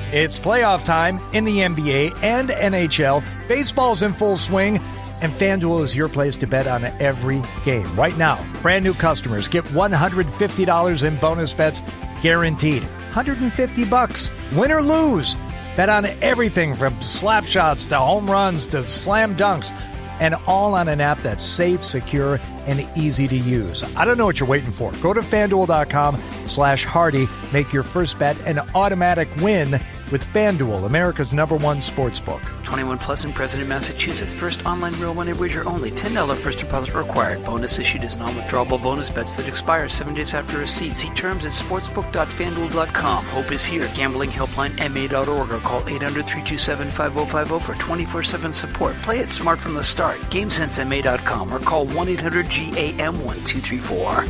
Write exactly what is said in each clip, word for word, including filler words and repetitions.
It's playoff time in the N B A and N H L. Baseball's in full swing, and FanDuel is your place to bet on every game. Right now, brand new customers get one hundred fifty dollars in bonus bets guaranteed. one hundred fifty bucks, win or lose. Bet on everything from slap shots to home runs to slam dunks, and all on an app that's safe, secure, and easy to use. I don't know what you're waiting for. Go to FanDuel.com slash Hardy. Make your first bet an automatic win with FanDuel, America's number one sportsbook. twenty-one plus and present in Massachusetts. First online real money wager only. ten dollars first deposit required. Bonus issued as non-withdrawable bonus bets that expire seven days after receipt. See terms at sportsbook dot fan duel dot com. Hope is here. Gambling helpline M A dot org or call eight hundred, three two seven, five oh five oh for twenty-four seven support. Play it smart from the start. game sense M A dot com or call one eight hundred G A M one two three four.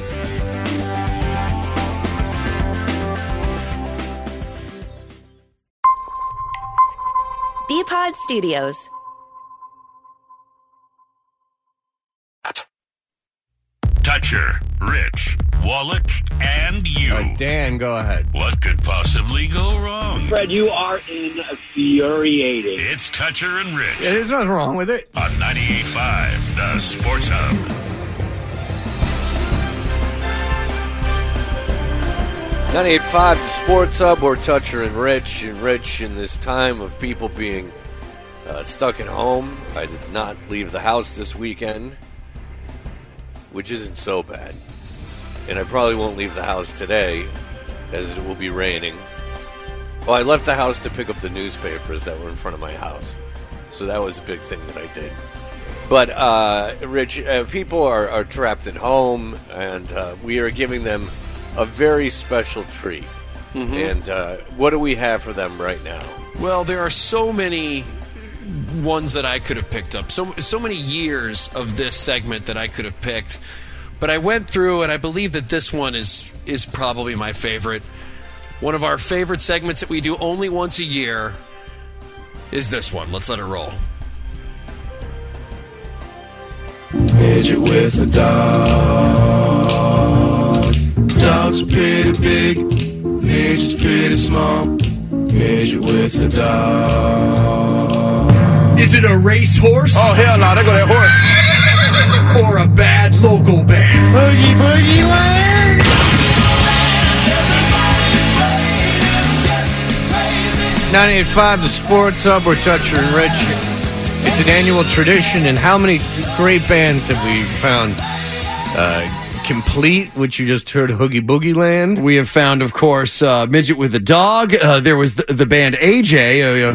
B-Pod Studios. Toucher, Rich, Wallach, and you. Uh, Dan, go ahead. What could possibly go wrong? Fred, you are infuriating. It's Toucher and Rich. Yeah, there's nothing wrong with it. On ninety-eight point five, the Sports Hub. ninety-eight point five, the Sports Hub, or Toucher and Rich. And Rich, in this time of people being uh, stuck at home, I did not leave the house this weekend, which isn't so bad. And I probably won't leave the house today, as it will be raining. Well, I left the house to pick up the newspapers that were in front of my house. So that was a big thing that I did. But, uh, Rich, uh, people are, are trapped at home, and uh, we are giving them a very special treat. Mm-hmm. And uh, what do we have for them right now? Well, there are so many ones that I could have picked up. So so many years of this segment that I could have picked. But I went through, and I believe that this one is is probably my favorite. One of our favorite segments that we do only once a year is this one. Let's let it roll. Midget with a dog. Dog's pretty big. Midget's pretty small. Midget with a dog. Is it a racehorse? Oh, hell no, they go that horse. Or a bad local band? Boogie, boogie, land. ninety-eight point five, the Sports Hub, or Toucher and Rich. It's an annual tradition, and how many great bands have we found? Uh, Complete, which you just heard, Hoogie Boogie Land. We have found, of course, uh, Midget with a Dog. Uh, there was the, the band A J. Uh,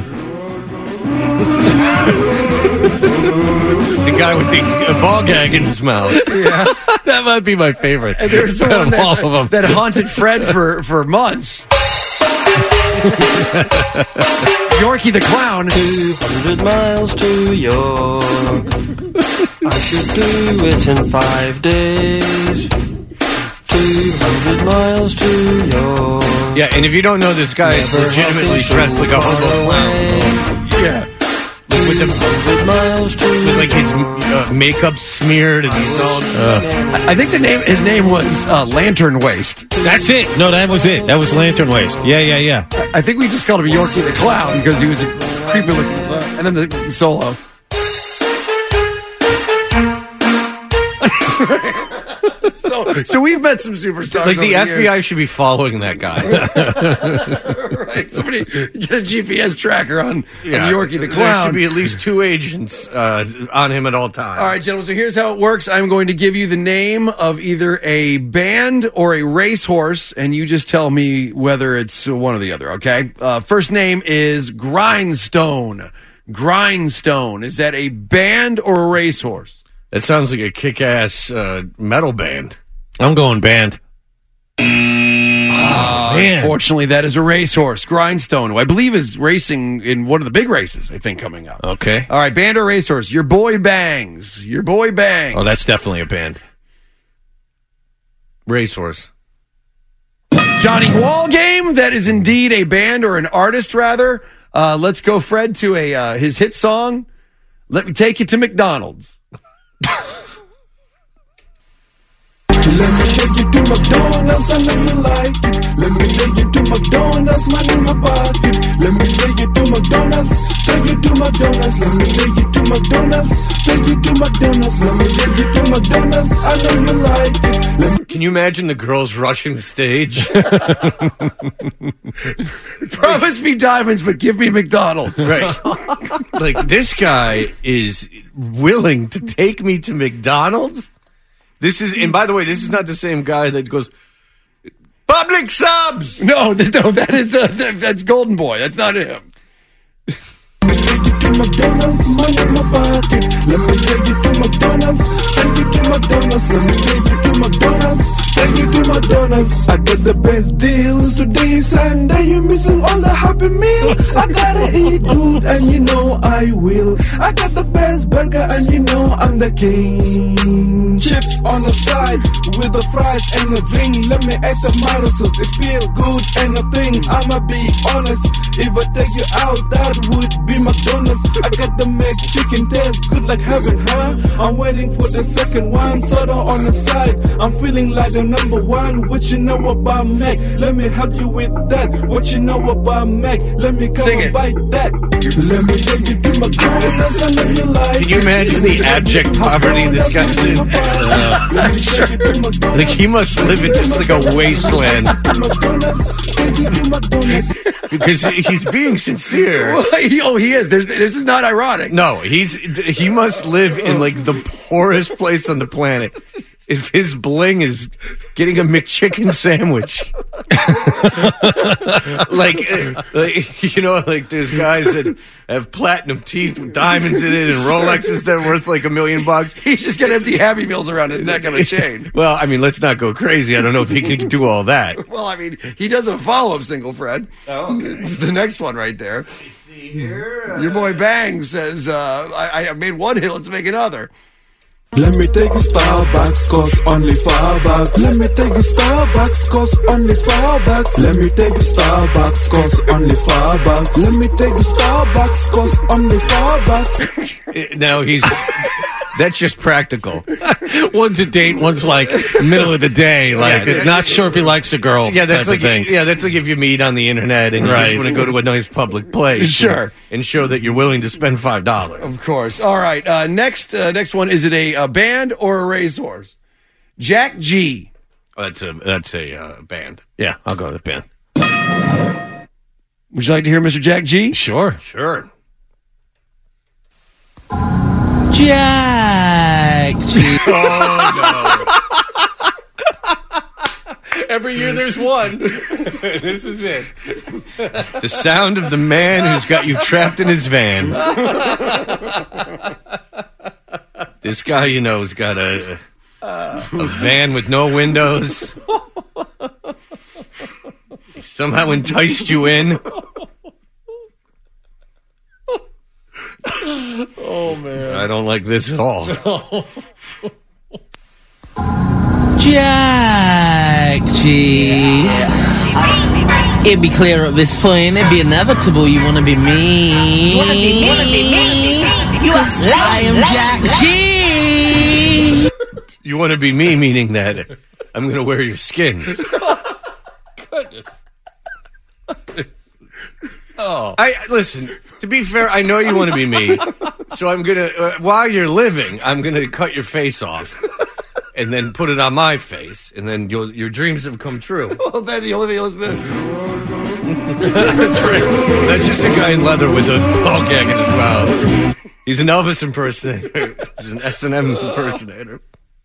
the guy with the uh, ball gag in his mouth. Yeah. That might be my favorite. And there's the one all that, of them. that haunted Fred for, for months. Yorkie the Clown. two hundred miles to York. I should do it in five days. two hundred miles to York. Yeah, and if you don't know, this guy is legitimately dressed like a hobo clown. Yeah. With, the, with like his uh, makeup smeared and he's all. Uh, I think the name his name was uh, Lantern Waist. That's it. No, that was it. That was Lantern Waist. Yeah, yeah, yeah. I think we just called him Yorkie the Clown because he was a creepy looking. Uh, and then the solo. so, so we've met some superstars. Like the F B I years. should be following that guy. Right. Somebody get a G P S tracker on, yeah, on Yorkie the Clown. There should be at least two agents uh, on him at all times. All right, gentlemen, so here's how it works. I'm going to give you the name of either a band or a racehorse, and you just tell me whether it's one or the other, okay? Uh, first name is Grindstone. Grindstone. Is that a band or a racehorse? That sounds like a kick-ass uh, metal band. I'm going band. Oh, man. Unfortunately, that is a racehorse. Grindstone, who I believe is racing in one of the big races, I think, coming up. Okay. All right, band or racehorse? Your boy Bangs. Your boy Bangs. Oh, that's definitely a band. Racehorse. Johnny Wall Game. That is indeed a band or an artist, rather. Uh, let's go, Fred, to a uh, his hit song, Let Me Take You to McDonald's. Let me take you to McDonald's, I know you like it. Let me take you to McDonald's, money in my pocket. Let me take you to McDonald's, take you to McDonald's. Let me take you to McDonald's, take you to McDonald's. Let me take you to McDonald's. I know you like it. Let me Can you imagine the girls rushing the stage? Promise me diamonds, but give me McDonald's. Right. Like, this guy is willing to take me to McDonald's? This is, and by the way, this is not the same guy that goes, public subs! No, th- no, that is, uh, that, that's Golden Boy. That's not him. to McDonald's, money in my pocket. Let me take you to McDonald's, take you to McDonald's. Let me take you to McDonald's, take you to McDonald's. I got the best deals today, Sunday. You're missing all the happy meals. I gotta eat good, and you know I will. I got the best burger, and you know I'm the king. Chips on the side with the fries and the drink. Let me add tomato sauce. It feel good and a thing. I'ma be honest. If I take you out, that would be McDonald's. I got the Mac chicken taste good like heaven, huh? I'm waiting for the second one, soda on the side. I'm feeling like the number one. What you know about Mac? Let me help you with that. What you know about Mac? Let me come Sing and it. bite that. Let me take you to McDonald's. I know you like. Can you imagine the abject poverty this guy's in? Uh, sure. Like, he must live in just like a wasteland. Because he's being sincere. Well, he- oh, he is. There's, this is not ironic. No, he's he must live in like the poorest place on the planet. If his bling is getting a McChicken sandwich, like, uh, like you know, like there's guys that have platinum teeth with diamonds in it and Rolexes that are worth like a million bucks. He's just got empty Happy Meals around his neck on a chain. Well, I mean, let's not go crazy. I don't know if he can do all that. Well, I mean, he does a follow-up single, Fred. Oh, okay. It's the next one right there. Your boy Bang says, uh, I, I made one hit, let's make another. Let me take you Starbucks, cause only five bucks. Let me take you Starbucks, cause only five bucks. Let me take you Starbucks, cause only five bucks. Let me take you Starbucks, cause only five bucks. Now he's that's just practical. One's a date, one's like middle of the day, like Yeah. not sure if he likes the girl. Yeah, that's type like of thing. yeah, that's like if you meet on the internet and you Right. just want to go to a nice public place, Sure. and, and show that you're willing to spend five dollars. Of course. All right. Uh, next, uh, next one. Is it a, a band or a racehorse? Jack G. Oh, that's a that's a uh, band. Yeah, I'll go with band. Would you like to hear Mister Jack G? Sure. Sure. Jack G. Oh Every year there's one. This is it. no! The sound of the man who's got you trapped in his van. This guy, you know, has got a a van with no windows. He somehow enticed you in. Oh man. I don't like this at all. Jack G. It'd be clear at this point, it'd be inevitable you want to be me. You want to be me? You want to be me? You are I am Jack G. You want to be me, meaning that I'm going to wear your skin. Goodness. Oh, I listen. To be fair, I know you want to be me, so I'm gonna. Uh, while you're living, I'm gonna cut your face off, and then put it on my face, and then you'll, your dreams have come true. Well, then you'll be listening. That's right. That's just a guy in leather with a ball gag in his mouth. He's an Elvis impersonator. He's an S and M impersonator.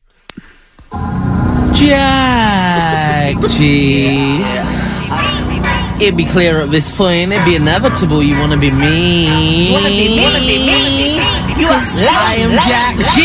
Jack G. It'd be clear at this point, it'd be inevitable you want to be me. You want to be me? You want to be me? You are I am Jack G.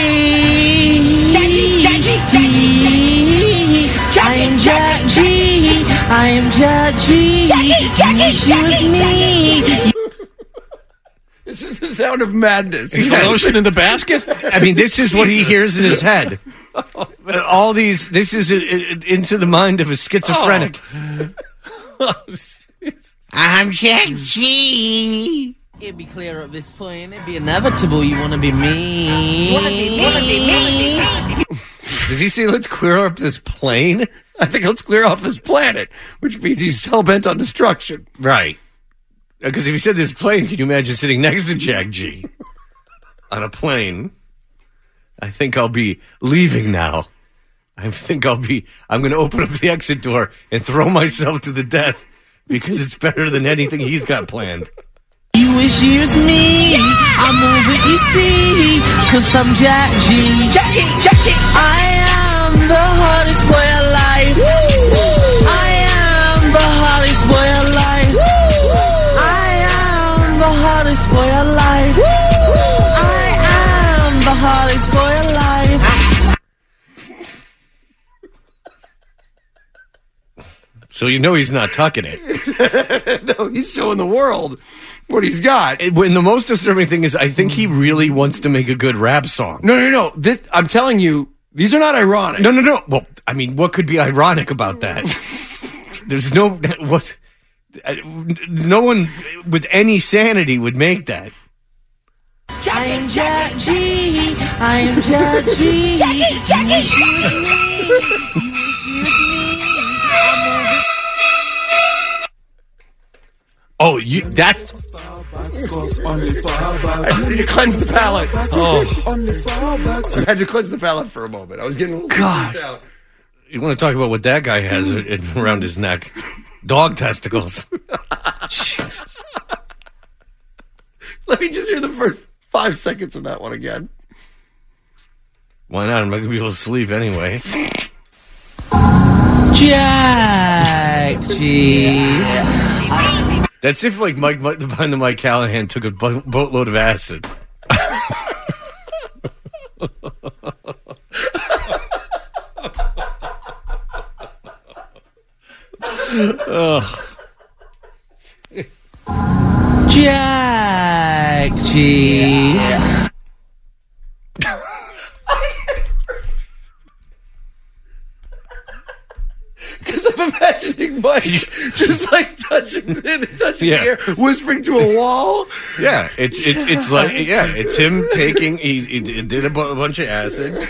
Jack G. Jack G. I am Jack G. I am Jack G. Jackie, Jackie, she was me. This is the sound of madness. Is the lotion in the basket? I mean, this is what he hears in his head. All these. This is it, it, into the mind of a schizophrenic. Oh, I'm Jack G. It'd be clear at this point, it'd be inevitable you want to be me. You want to be me? You want to be me? Does he say, let's clear up this plane? I think let's clear off this planet, which means he's hell bent on destruction. Right. Because if he said this plane, can you imagine sitting next to Jack G on a plane? I think I'll be leaving now. I think I'll be, I'm going to open up the exit door and throw myself to the death because it's better than anything he's got planned. You wish you was me. Yeah! I move it, you see. Cause I'm Jack G. Jackie, Jackie. I am the hottest boy alive. Woo! I am the hottest boy alive. Woo! I am the hottest boy alive. Woo! I am the hottest boy alive. So you know he's not tucking it. No, he's showing the world what he's got. And the most disturbing thing is I think he really wants to make a good rap song. No, no, no. This, I'm telling you, these are not ironic. No, no, no. Well, I mean, what could be ironic about that? There's no... what? No one with any sanity would make that. I am Jack G. I am Jack G. Jackie, Jackie. Oh, you, that's... I had to cleanse the palate. Oh. I had to cleanse the palate for a moment. I was getting a little God. out. You want to talk about what that guy has around his neck? Dog testicles. Jesus. Let me just hear the first five seconds of that one again. Why not? I'm not going to be able to sleep anyway. Jack G. That's if, like, Mike behind the Mike Callahan took a bo- boatload of acid. Ugh. Jack G. Because I'm imagining Mike just like touching, touching Yeah. the air, whispering to a wall. Yeah, it's it's it's like yeah, it's him taking. He, he did a, bu- a bunch of acid.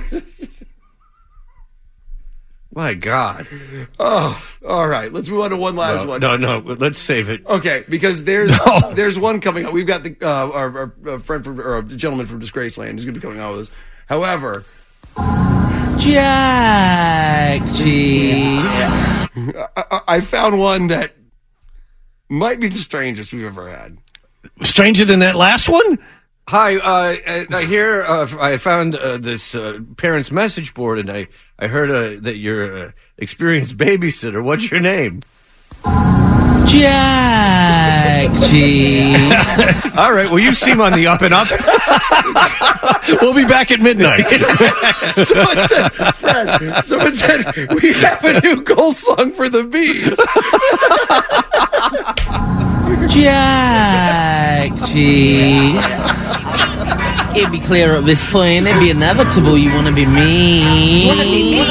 My God. Oh, all right. Let's move on to one last no, one. No, no, let's save it. Okay, because there's No. there's one coming up. We've got the uh, our, our, our friend from or the gentleman from Disgraceland who's going to be coming on with us. However, Jack G. I, I found one that might be the strangest we've ever had. Stranger than that last one? Hi, uh, I, I hear uh, I found uh, this uh, parents' message board, and I, I heard uh, that you're an experienced babysitter. What's your name? Jack G. All right, well, you seem on the up and up. We'll be back at midnight. Someone said, Fred, someone said, we have a new goal song for the bees. Jack G. It'd be clear at this point, it'd be inevitable you want to be me. ninety-eight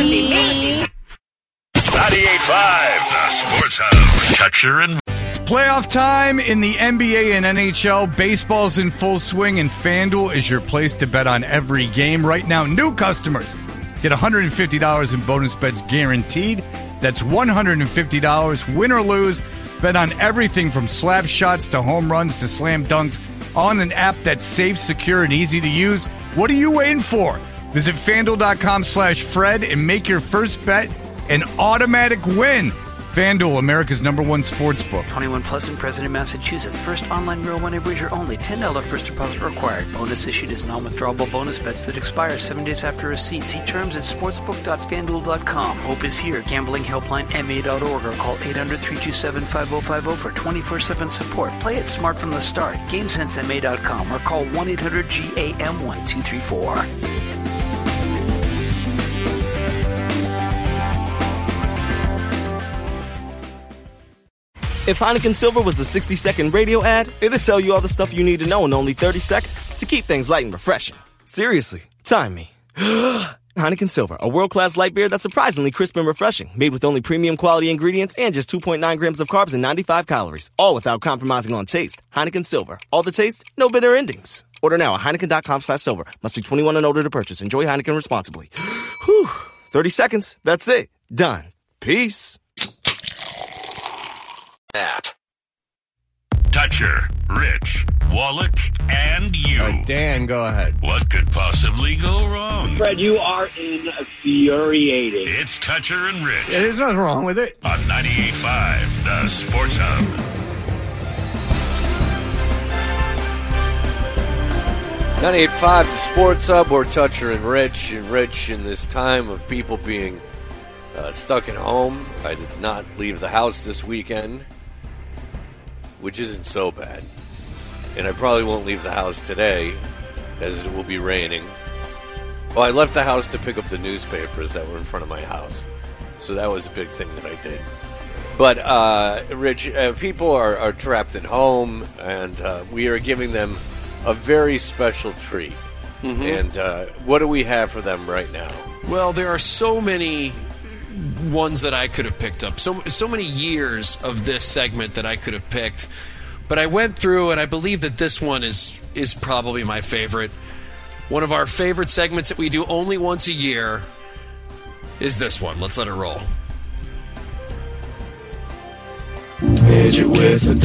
point five, the Sports Hub. Toucher and Playoff time in the N B A and N H L. Baseball's in full swing, and FanDuel is your place to bet on every game. Right now, new customers get one hundred fifty dollars in bonus bets guaranteed. That's one hundred fifty dollars, win or lose. Bet on everything from slap shots to home runs to slam dunks on an app that's safe, secure, and easy to use. What are you waiting for? Visit FanDuel.com slash Fred and make your first bet an automatic win. FanDuel, America's number one sports book. twenty-one plus in President, Massachusetts. First online real money wager only. ten dollars first deposit required. Bonus issued as non-withdrawable bonus bets that expire seven days after receipt. See terms at sportsbook dot fanduel dot com. Hope is here. Gambling helpline M A dot org or call eight hundred, three two seven, five oh five oh for twenty-four seven support. Play it smart from the start. game sense M A dot com or call one eight hundred G A M one two three four. If Heineken Silver was a sixty-second radio ad, it'd tell you all the stuff you need to know in only thirty seconds to keep things light and refreshing. Seriously, time me. Heineken Silver, a world-class light beer that's surprisingly crisp and refreshing, made with only premium quality ingredients and just two point nine grams of carbs and ninety-five calories, all without compromising on taste. Heineken Silver, all the taste, no bitter endings. Order now at Heineken.com slash silver. Must be twenty-one and older to purchase. Enjoy Heineken responsibly. Whew. thirty seconds, that's it. Done. Peace. App. Toucher, Rich, Wallach, and you. Uh, Dan, go ahead. What could possibly go wrong? Fred, you are infuriating. It's Toucher and Rich. Yeah, there's nothing wrong with it. On ninety-eight point five, the Sports Hub. ninety-eight point five, the Sports Hub, or Toucher and Rich. And Rich, in this time of people being uh, stuck at home, I did not leave the house this weekend, which isn't so bad. And I probably won't leave the house today, as it will be raining. Well, I left the house to pick up the newspapers that were in front of my house. So that was a big thing that I did. But, uh, Rich, uh, people are, are trapped at home, and uh, we are giving them a very special treat. Mm-hmm. And uh, what do we have for them right now? Well, there are so many ones that I could have picked up. So so many years of this segment that I could have picked. But I went through, and I believe that this one is is probably my favorite. One of our favorite segments that we do only once a year is this one. Let's let it roll. Midget with a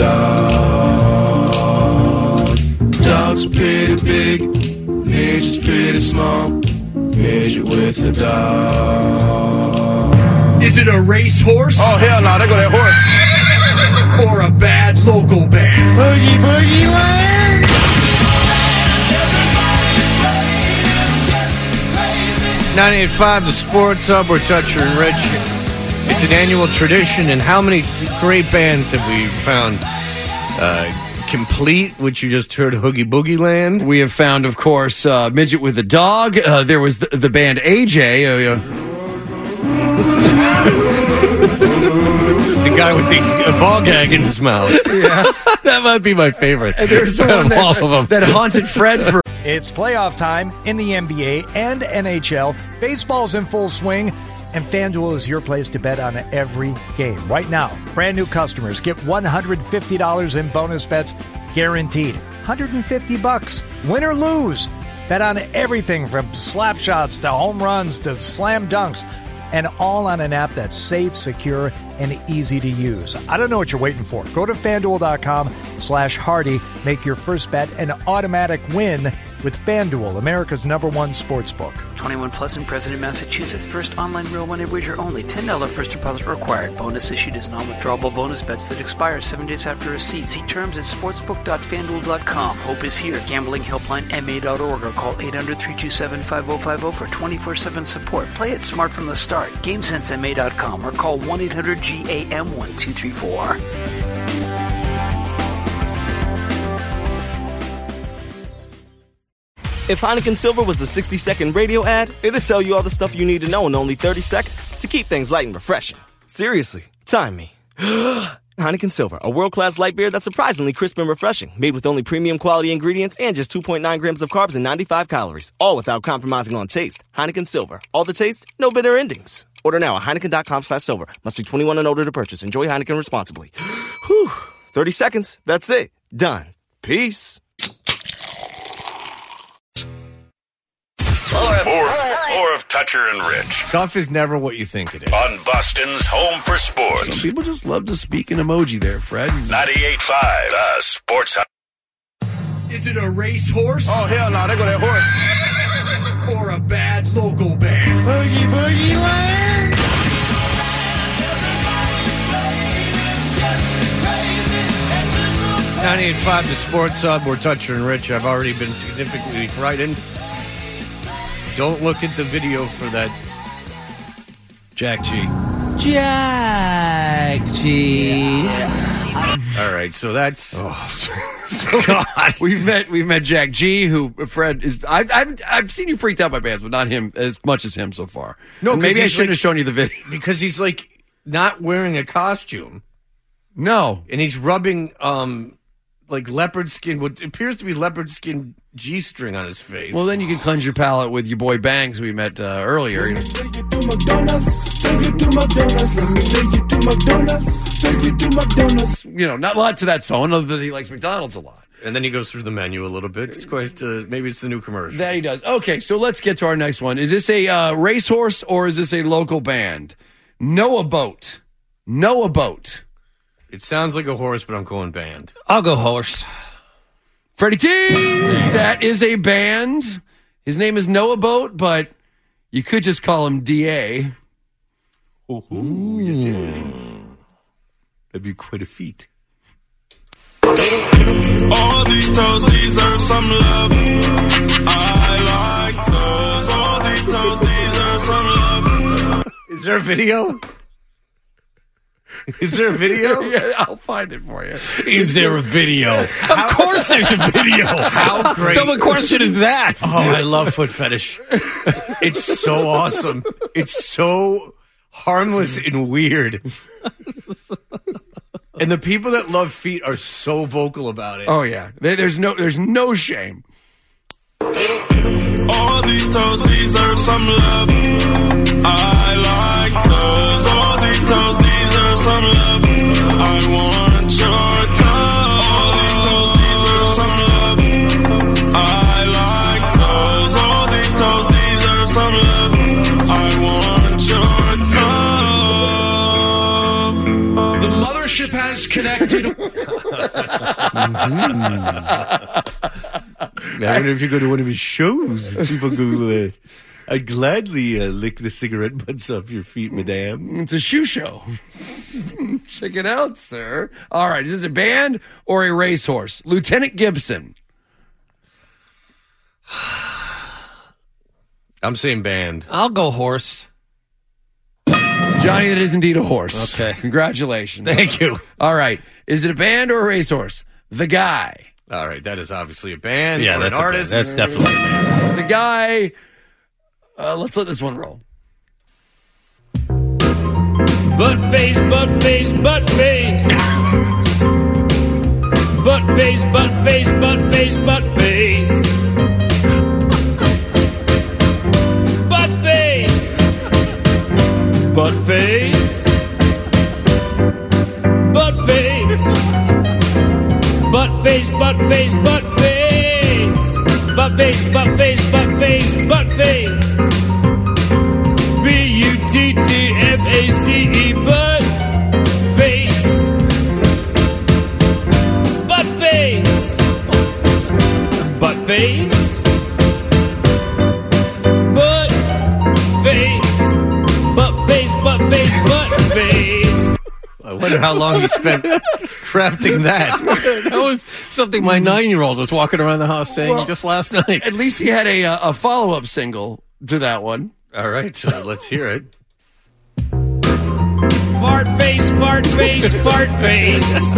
dog. Dog's pretty big. Midget's pretty small. Midget with a dog. Is it a racehorse? Oh, hell no, they go that horse. Or a bad local band? Boogie, boogie, land. ninety-eight point five, the Sports Hub, or Toucher and Rich. It's an annual tradition, and how many great bands have we found uh, complete, which you just heard, Hoogie Boogie Land? We have found, of course, uh, Midget with a Dog. Uh, there was the, the band A J. Uh, uh, the guy with the uh, ball gag in his mouth. Yeah. That might be my favorite. And there's the one that, all of them. that haunted Fred for... It's playoff time in the N B A and N H L. Baseball's in full swing, and FanDuel is your place to bet on every game. Right now, brand new customers get one hundred fifty dollars in bonus bets guaranteed. one hundred fifty bucks, win or lose. Bet on everything from slap shots to home runs to slam dunks, and all on an app that's safe, secure, and easy to use. I don't know what you're waiting for. Go to FanDuel.com slash Hardy. Make your first bet an automatic win with FanDuel, America's number one sports book. twenty-one plus in President, Massachusetts. First online real money wager only. ten dollars first deposit required. Bonus issued as non-withdrawable bonus bets that expire seven days after receipt. See terms at sportsbook dot fanduel dot com. Hope is here. Gambling helpline M A dot org or call eight hundred, three two seven, five oh five oh for twenty-four seven support. Play it smart from the start. game sense M A dot com or call one eight hundred G A M one two three four. If Heineken Silver was a sixty-second radio ad, it'd tell you all the stuff you need to know in only thirty seconds to keep things light and refreshing. Seriously, time me. Heineken Silver, a world-class light beer that's surprisingly crisp and refreshing, made with only premium quality ingredients and just two point nine grams of carbs and ninety-five calories, all without compromising on taste. Heineken Silver, all the taste, no bitter endings. Order now at Heineken.com slash silver. Must be twenty-one and older to purchase. Enjoy Heineken responsibly. Whew, thirty seconds, that's it. Done. Peace. More of, more, more of Toucher and Rich. Stuff is never what you think it is. On Boston's Home for Sports. Some people just love to speak in emoji there, Fred. ninety-eight point five, the Sports Hub. Is it a racehorse? Oh, hell no, they go that horse. Or a bad local band? Boogie, boogie, land. ninety-eight point five, the Sports Hub, or Toucher and Rich. I've already been significantly frightened. Don't look at the video for that Jack G. Jack G. All right, so that's... Oh, God. We've met we've met Jack G, who Fred is. I've I've I've seen you freaked out by bands, but not him as much as him so far. No, and maybe I he's shouldn't like- have shown you the video because he's like not wearing a costume. No, and he's rubbing um like leopard skin, what appears to be leopard skin G-string on his face. Well, then you can cleanse your palate with your boy Bangs, who we met uh, earlier. You know. Take you to McDonald's. Take you to McDonald's. Let me take you to McDonald's. Take you to McDonald's. You know, not a lot to that song, other than he likes McDonald's a lot. And then he goes through the menu a little bit. It's quite, uh, maybe it's the new commercial. That he does. Okay, so let's get to our next one. Is this a uh, racehorse or is this a local band? Noah Boat. Noah Boat. It sounds like a horse, but I'm going band. I'll go horse. Freddie T. That is a band. His name is Noah Boat, but you could just call him D A. Ooh, yes. That'd be quite a feat. All these toes deserve some love. I like toes. All these toes deserve some love. Is there a video? Is there a video? Yeah, I'll find it for you. Is there a video? Of course there's a video. How great. Dumb question is that? Oh, I love foot fetish. It's so awesome. It's so harmless and weird. And the people that love feet are so vocal about it. Oh yeah, there, there's no there's no shame. All these toes deserve some love. I like toes. All these toes deserve some love. I want your toes. All these toes deserve some love. I like toes. All these toes deserve some love. I want your toes. The mothership has connected. I wonder if you go to one of his shows. People go, uh, I'd gladly uh, lick the cigarette butts off your feet, madame. It's a shoe show. Check it out, sir. All right, is this a band or a racehorse? Lieutenant Gibson. I'm saying band. I'll go horse. Johnny, that is indeed a horse. Okay. Congratulations. Thank you. All right. Is it a band or a racehorse? The Guy. All right, that is obviously a band. Yeah, or that's an a artist. band. That's definitely a band. It's The Guy. Uh, let's let this one roll. Butt face, butt face, butt face. Butt face, butt face, butt face, butt face. Butt face. Butt face. Butt face. Butt face, butt face, butt face. Butt face, butt face, butt face, butt face. B U T T F A C E, butt face. Butt face. Butt face. Butt face. Butt face, butt face, butt face. I wonder how long you spent crafting that. That was something my nine-year-old was walking around the house saying Well, just last night. At least he had a, uh, a follow-up single to that one. All right, so let's hear it. Fart face, fart face, fart face.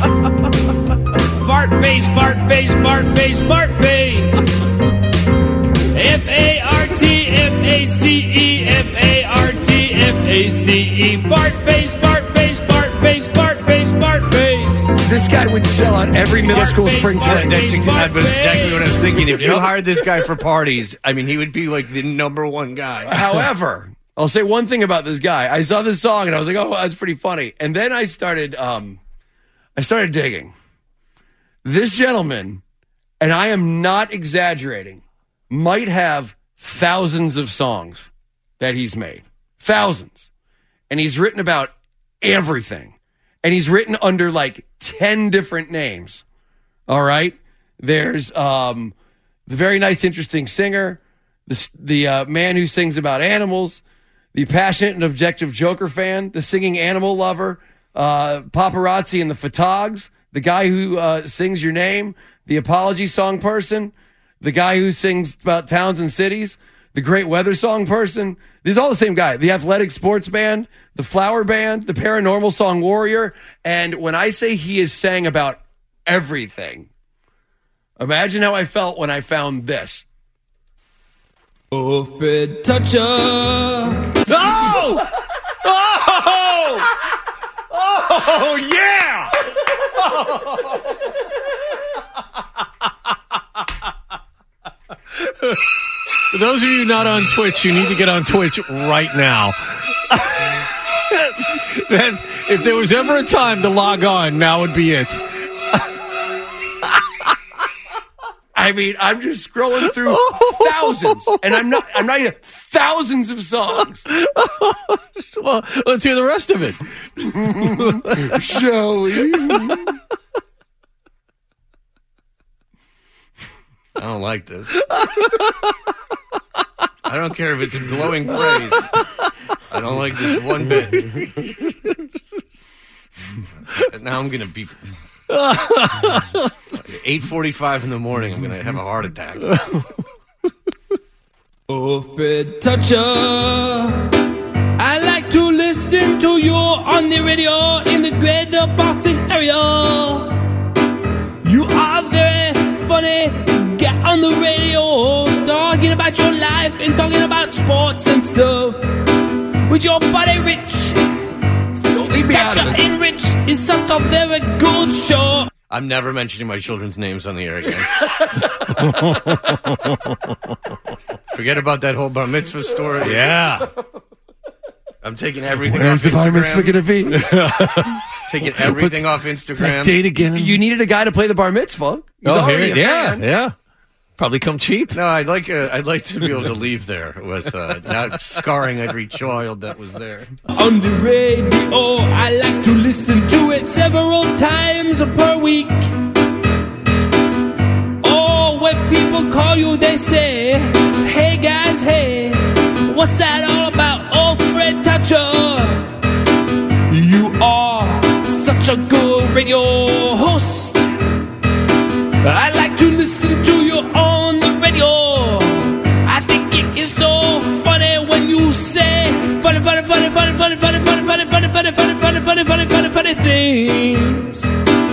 Fart face, fart face, fart face, fart face. F A R T, F A C E, F A R T, F A C E. Fart face, fart face, fart face, fart face, fart face. This guy would sell out every middle Fart school face, spring fart fling. That's face, ex- fart that's exactly what I was thinking. If you Yep. hired this guy for parties, I mean, he would be like the number one guy. However, I'll say one thing about this guy. I saw this song and I was like, oh, that's pretty funny. And then I started, um, I started digging. This gentleman, and I am not exaggerating, might have thousands of songs that he's made. Thousands. And he's written about everything. And he's written under like ten different names. All right? There's um, the very nice, interesting singer, the, the uh, man who sings about animals, the passionate and objective Joker fan, the singing animal lover, uh, paparazzi and the photogs, the guy who uh, sings your name, the apology song person, the guy who sings about towns and cities, the great weather song person. These are all the same guy. The athletic sports band, the flower band, the paranormal song warrior. And when I say he is sang about everything, imagine how I felt when I found this. Oh, Fred Toucher. Oh! Oh! Oh, yeah! For those of you not on Twitch, you need to get on Twitch right now. That, if there was ever a time to log on, now would be it. I mean, I'm just scrolling through thousands, and I'm not. I'm not even thousands of songs. Well, let's hear the rest of it. Shall we? I don't like this. I don't care if it's a glowing praise. I don't like this one bit. And now I'm going to be... eight forty-five in the morning, I'm going to have a heart attack. Oh, Fred Toucher, I like to listen to you on the radio in the greater Boston area. You are very funny. Get on the radio talking about your life and talking about sports and stuff with your buddy Rich. Don't leave me out of Toucher it. and Rich is such a very good show. I'm never mentioning my children's names on the air again. Forget about that whole bar mitzvah story. Yeah. I'm taking everything Where's off the bar Instagram. mitzvah going to be? Taking everything off Instagram. Date again. You needed a guy to play the bar mitzvah. He's Oh, already here, a yeah, fan. yeah. Probably come cheap. No, I'd like uh, I'd like to be able to leave there with uh, not scarring every child that was there. On the radio, I like to listen to it several times per week. Oh, when people call you, they say, hey guys, hey, what's that all about? Oh, Fred Toucher, you are such a good radio host. I like to listen to you on the radio. I think it is so funny when you say funny, funny, funny, funny, funny, funny, funny, funny, funny, funny, funny, funny, funny, funny, funny, funny things.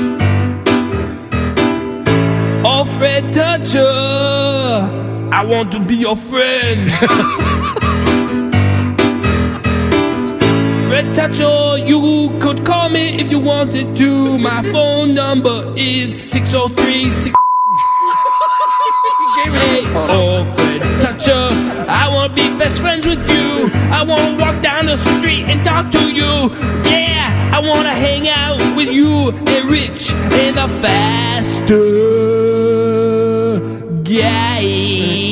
Oh, Fred Toucher, I want to be your friend. Fred Toucher, you could call me if you wanted to. My phone number is six oh three six. Hey, oh, Fred Toucher, I want to be best friends with you. I want to walk down the street and talk to you. Yeah, I want to hang out with you and Rich and the faster guy.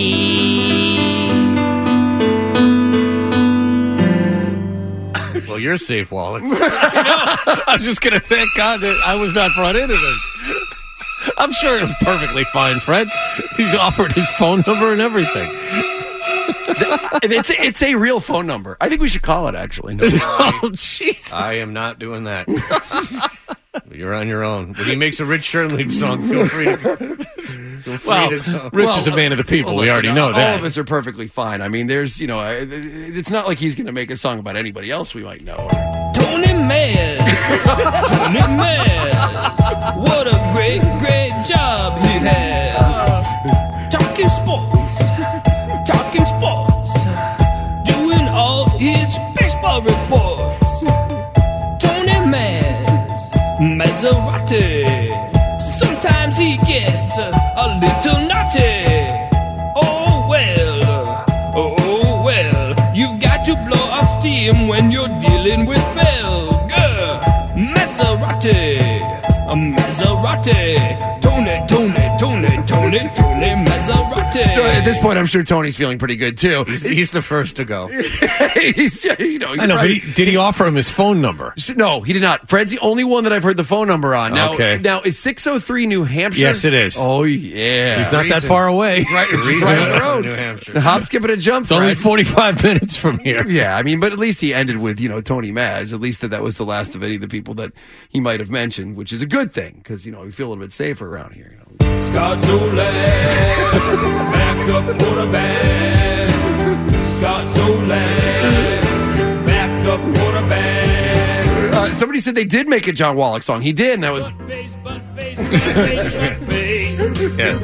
Well, you're safe, Wallach. I was just going to thank God that I was not brought into this. I'm sure it was perfectly fine, Fred. He's offered his phone number and everything. It's a, it's a real phone number. I think we should call it, actually. No. Oh, jeez. I am not doing that. You're on your own. When he makes a Rich Sherlin song, feel free to... Feel free Well, to Rich Well, is a man of the people. well, we already listen, know all that. All of us are perfectly fine. I mean, there's, you know, I- it's not like he's going to make a song about anybody else we might know. Tony Mez, Tony Mez, what a great, great job he has. Talking sports, talking sports, doing all his baseball reports. Tony Mez, Maserati, sometimes he gets a little naughty. Oh well, oh well, you've got to blow off steam when you're dealing with Felger. Maserati, a Maserati, Tony, Tony, Tony, Tony, Tony Maserati. So at this point, I'm sure Tony's feeling pretty good, too. He's, he's the first to go. he's, you know, I know, but he, did he offer him his phone number? No, he did not. Fred's the only one that I've heard the phone number on. Now, Okay. now is six oh three New Hampshire? Yes, it is. Oh, yeah. He's not that Reason. far away. Right, it's Reason right up the from road. New Hampshire. The hop, skip, and a jump. It's only Fred. forty-five minutes from here. Yeah, I mean, but at least he ended with, you know, Tony Maz. At least that that was the last of any of the people that he might have mentioned, which is a good thing because, you know, we feel a little bit safer around here. You know? Scott Zolan, backup quarterback. Scott Zolan, backup quarterback. Uh, somebody said they did make a John Wallach song. He did, and that was. Face, butt, face, butt, face, butt, face. Yes.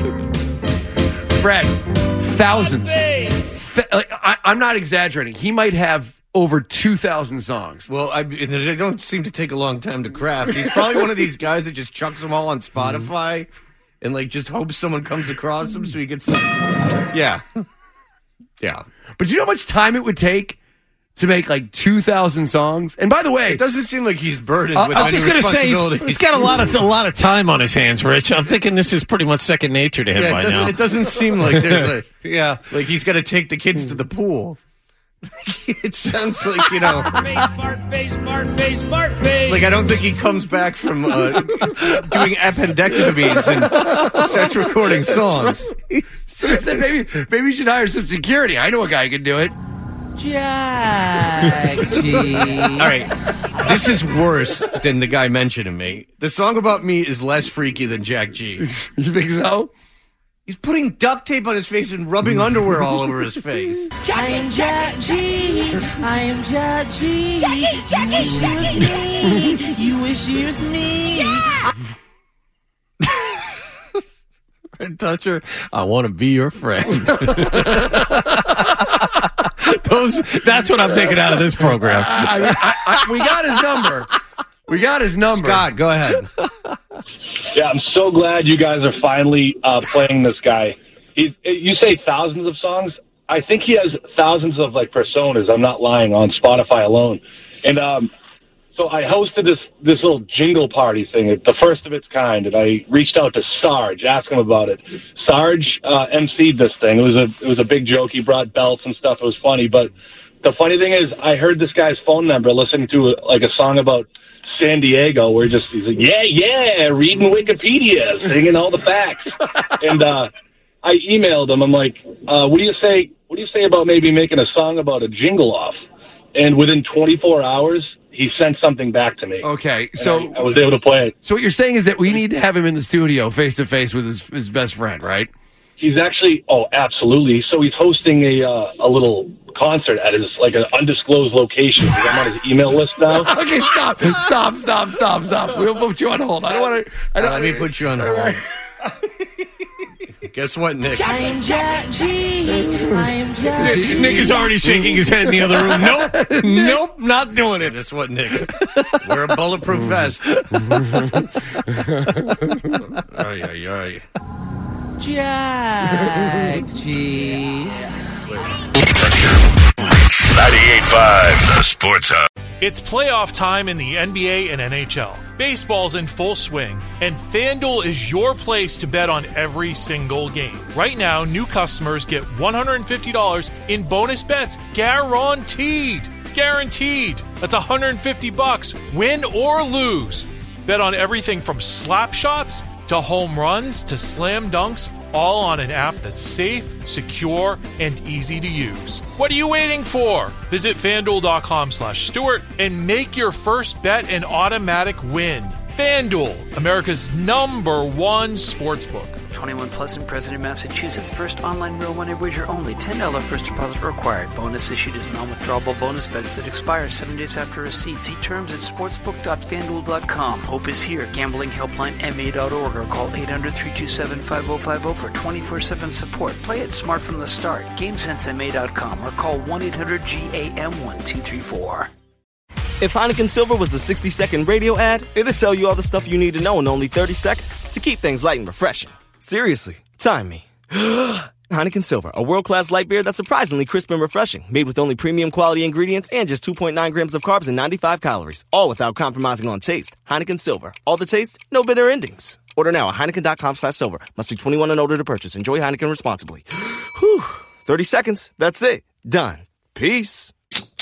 Fred, thousands. Face. Fa- like, I, I'm not exaggerating. He might have over two thousand songs. Well, I, they don't seem to take a long time to craft. He's probably one of these guys that just chucks them all on Spotify and like just hopes someone comes across them so he gets them. Yeah. Yeah. But do you know how much time it would take to make like two thousand songs. And by the way, it doesn't seem like he's burdened Uh, with I was any just going to say, responsibility. he's, he's got a lot of a lot of time on his hands, Rich. I'm thinking this is pretty much second nature to him Yeah, it by doesn't, now. it doesn't seem like there's a yeah, like he's got to take the kids to the pool. It sounds like, you know, Face, fart, face, fart, face, fart, face. like I don't think he comes back from uh, doing appendectomies and starts recording songs. So I said maybe maybe you should hire some security. I know a guy who can do it. Jack G. All right, this is worse than the guy mentioning me. The song about me is less freaky than Jack G. You think so? He's putting duct tape on his face and rubbing underwear all over his face. I am Jack G. I am Jack G. Jackie, Jackie, you wish you was me. You wish you was me. Yeah. Toucher, I want to be your friend. Those, that's what I'm taking out of this program. I, I, I, we got his number. We got his number. Scott, go ahead. Yeah, I'm so glad you guys are finally uh, playing this guy. He's, you say thousands of songs. I think he has thousands of like personas. I'm not lying, on Spotify alone. And um, so I hosted this this little jingle party thing, the first of its kind, and I reached out to Sarge, asked him about it. Sarge uh, emceed this thing. It was a it was a big joke. He brought belts and stuff. It was funny. But the funny thing is, I heard this guy's phone number listening to like a song about San Diego, where just he's like, yeah, yeah, reading Wikipedia, singing all the facts. And uh, I emailed him. I'm like, uh, what do you say? What do you say about maybe making a song about a jingle off? And within twenty-four hours, he sent something back to me. Okay, so I, I was able to play it. So what you're saying is that we need to have him in the studio face to face with his his best friend, right? He's actually, oh, absolutely. So he's hosting a uh, a little concert at his, like, an undisclosed location. I'm on his email list now. Okay, stop, stop, stop, stop, stop. We'll put you on hold. I don't want to. I don't. Let me put you on hold. Guess what, Nick? I am Jack G. I am Jack Nick, G. Nick is already shaking his head in the other room. Nope, nope, not doing it. Guess what, Nick? Wear a bulletproof vest. Ay, ay, ay. Jack G. ninety-eight point five, The Sports Hub. It's playoff time in the N B A and N H L. Baseball's in full swing, and FanDuel is your place to bet on every single game. Right now, new customers get one hundred fifty dollars in bonus bets guaranteed. It's guaranteed. That's one hundred fifty bucks, win or lose. Bet on everything from slap shots to home runs to slam dunks, all on an app that's safe, secure, and easy to use. What are you waiting for? Visit FanDuel.com slash Stewart and make your first bet an automatic win. FanDuel, America's number one sportsbook. twenty-one plus and present in Massachusetts. First online real money wager only. ten dollars first deposit required. Bonus issued as non-withdrawable bonus bets that expire seven days after receipt. See terms at sportsbook dot fanduel dot com. Hope is here. Gambling helpline M A dot org or call eight hundred, three two seven, five oh five oh for twenty-four seven support. Play it smart from the start. game sense M A dot com or call one eight hundred G A M one two three four. If Heineken Silver was a sixty-second radio ad, it'd tell you all the stuff you need to know in only thirty seconds to keep things light and refreshing. Seriously, time me. Heineken Silver, a world-class light beer that's surprisingly crisp and refreshing, made with only premium quality ingredients and just two point nine grams of carbs and ninety-five calories, all without compromising on taste. Heineken Silver, all the taste, no bitter endings. Order now at Heineken.com slash silver. Must be twenty-one and older to purchase. Enjoy Heineken responsibly. Whew, thirty seconds, that's it. Done. Peace.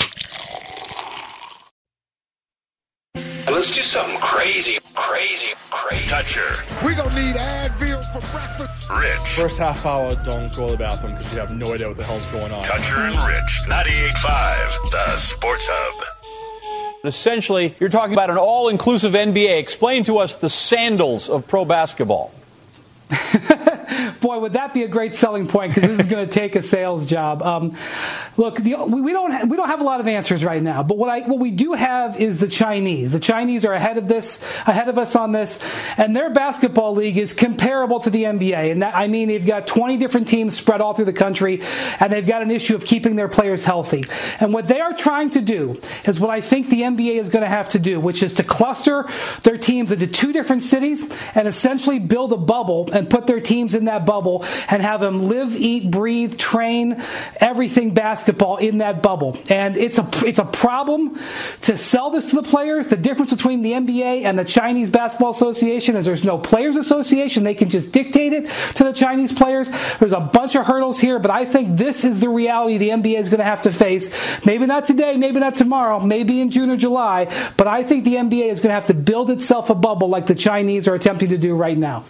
Let's do something crazy, crazy, crazy. Toucher. We gonna need Advil for breakfast. Rich. First half hour, don't go to the bathroom because you have no idea what the hell's going on. Toucher and Rich. ninety-eight point five, The Sports Hub. Essentially, you're talking about an all-inclusive N B A. Explain to us the sandals of pro basketball. Boy, would that be a great selling point, because this is going to take a sales job. Um, look, the, we, we don't ha- we don't have a lot of answers right now, but what I what we do have is the Chinese. The Chinese are ahead of this, ahead of us on this, and their basketball league is comparable to the N B A. And that, I mean, they've got twenty different teams spread all through the country, and they've got an issue of keeping their players healthy. And what they are trying to do is what I think the N B A is going to have to do, which is to cluster their teams into two different cities and essentially build a bubble and put their teams in that bubble and have them live, eat, breathe, train, everything basketball in that bubble. And it's a it's a problem to sell this to the players. The difference between the N B A and the Chinese Basketball Association is there's no players association. They can just dictate it to the Chinese players. There's a bunch of hurdles here, but I think this is the reality the N B A is going to have to face. Maybe not today, maybe not tomorrow, maybe in June or July, but I think the N B A is going to have to build itself a bubble like the Chinese are attempting to do right now.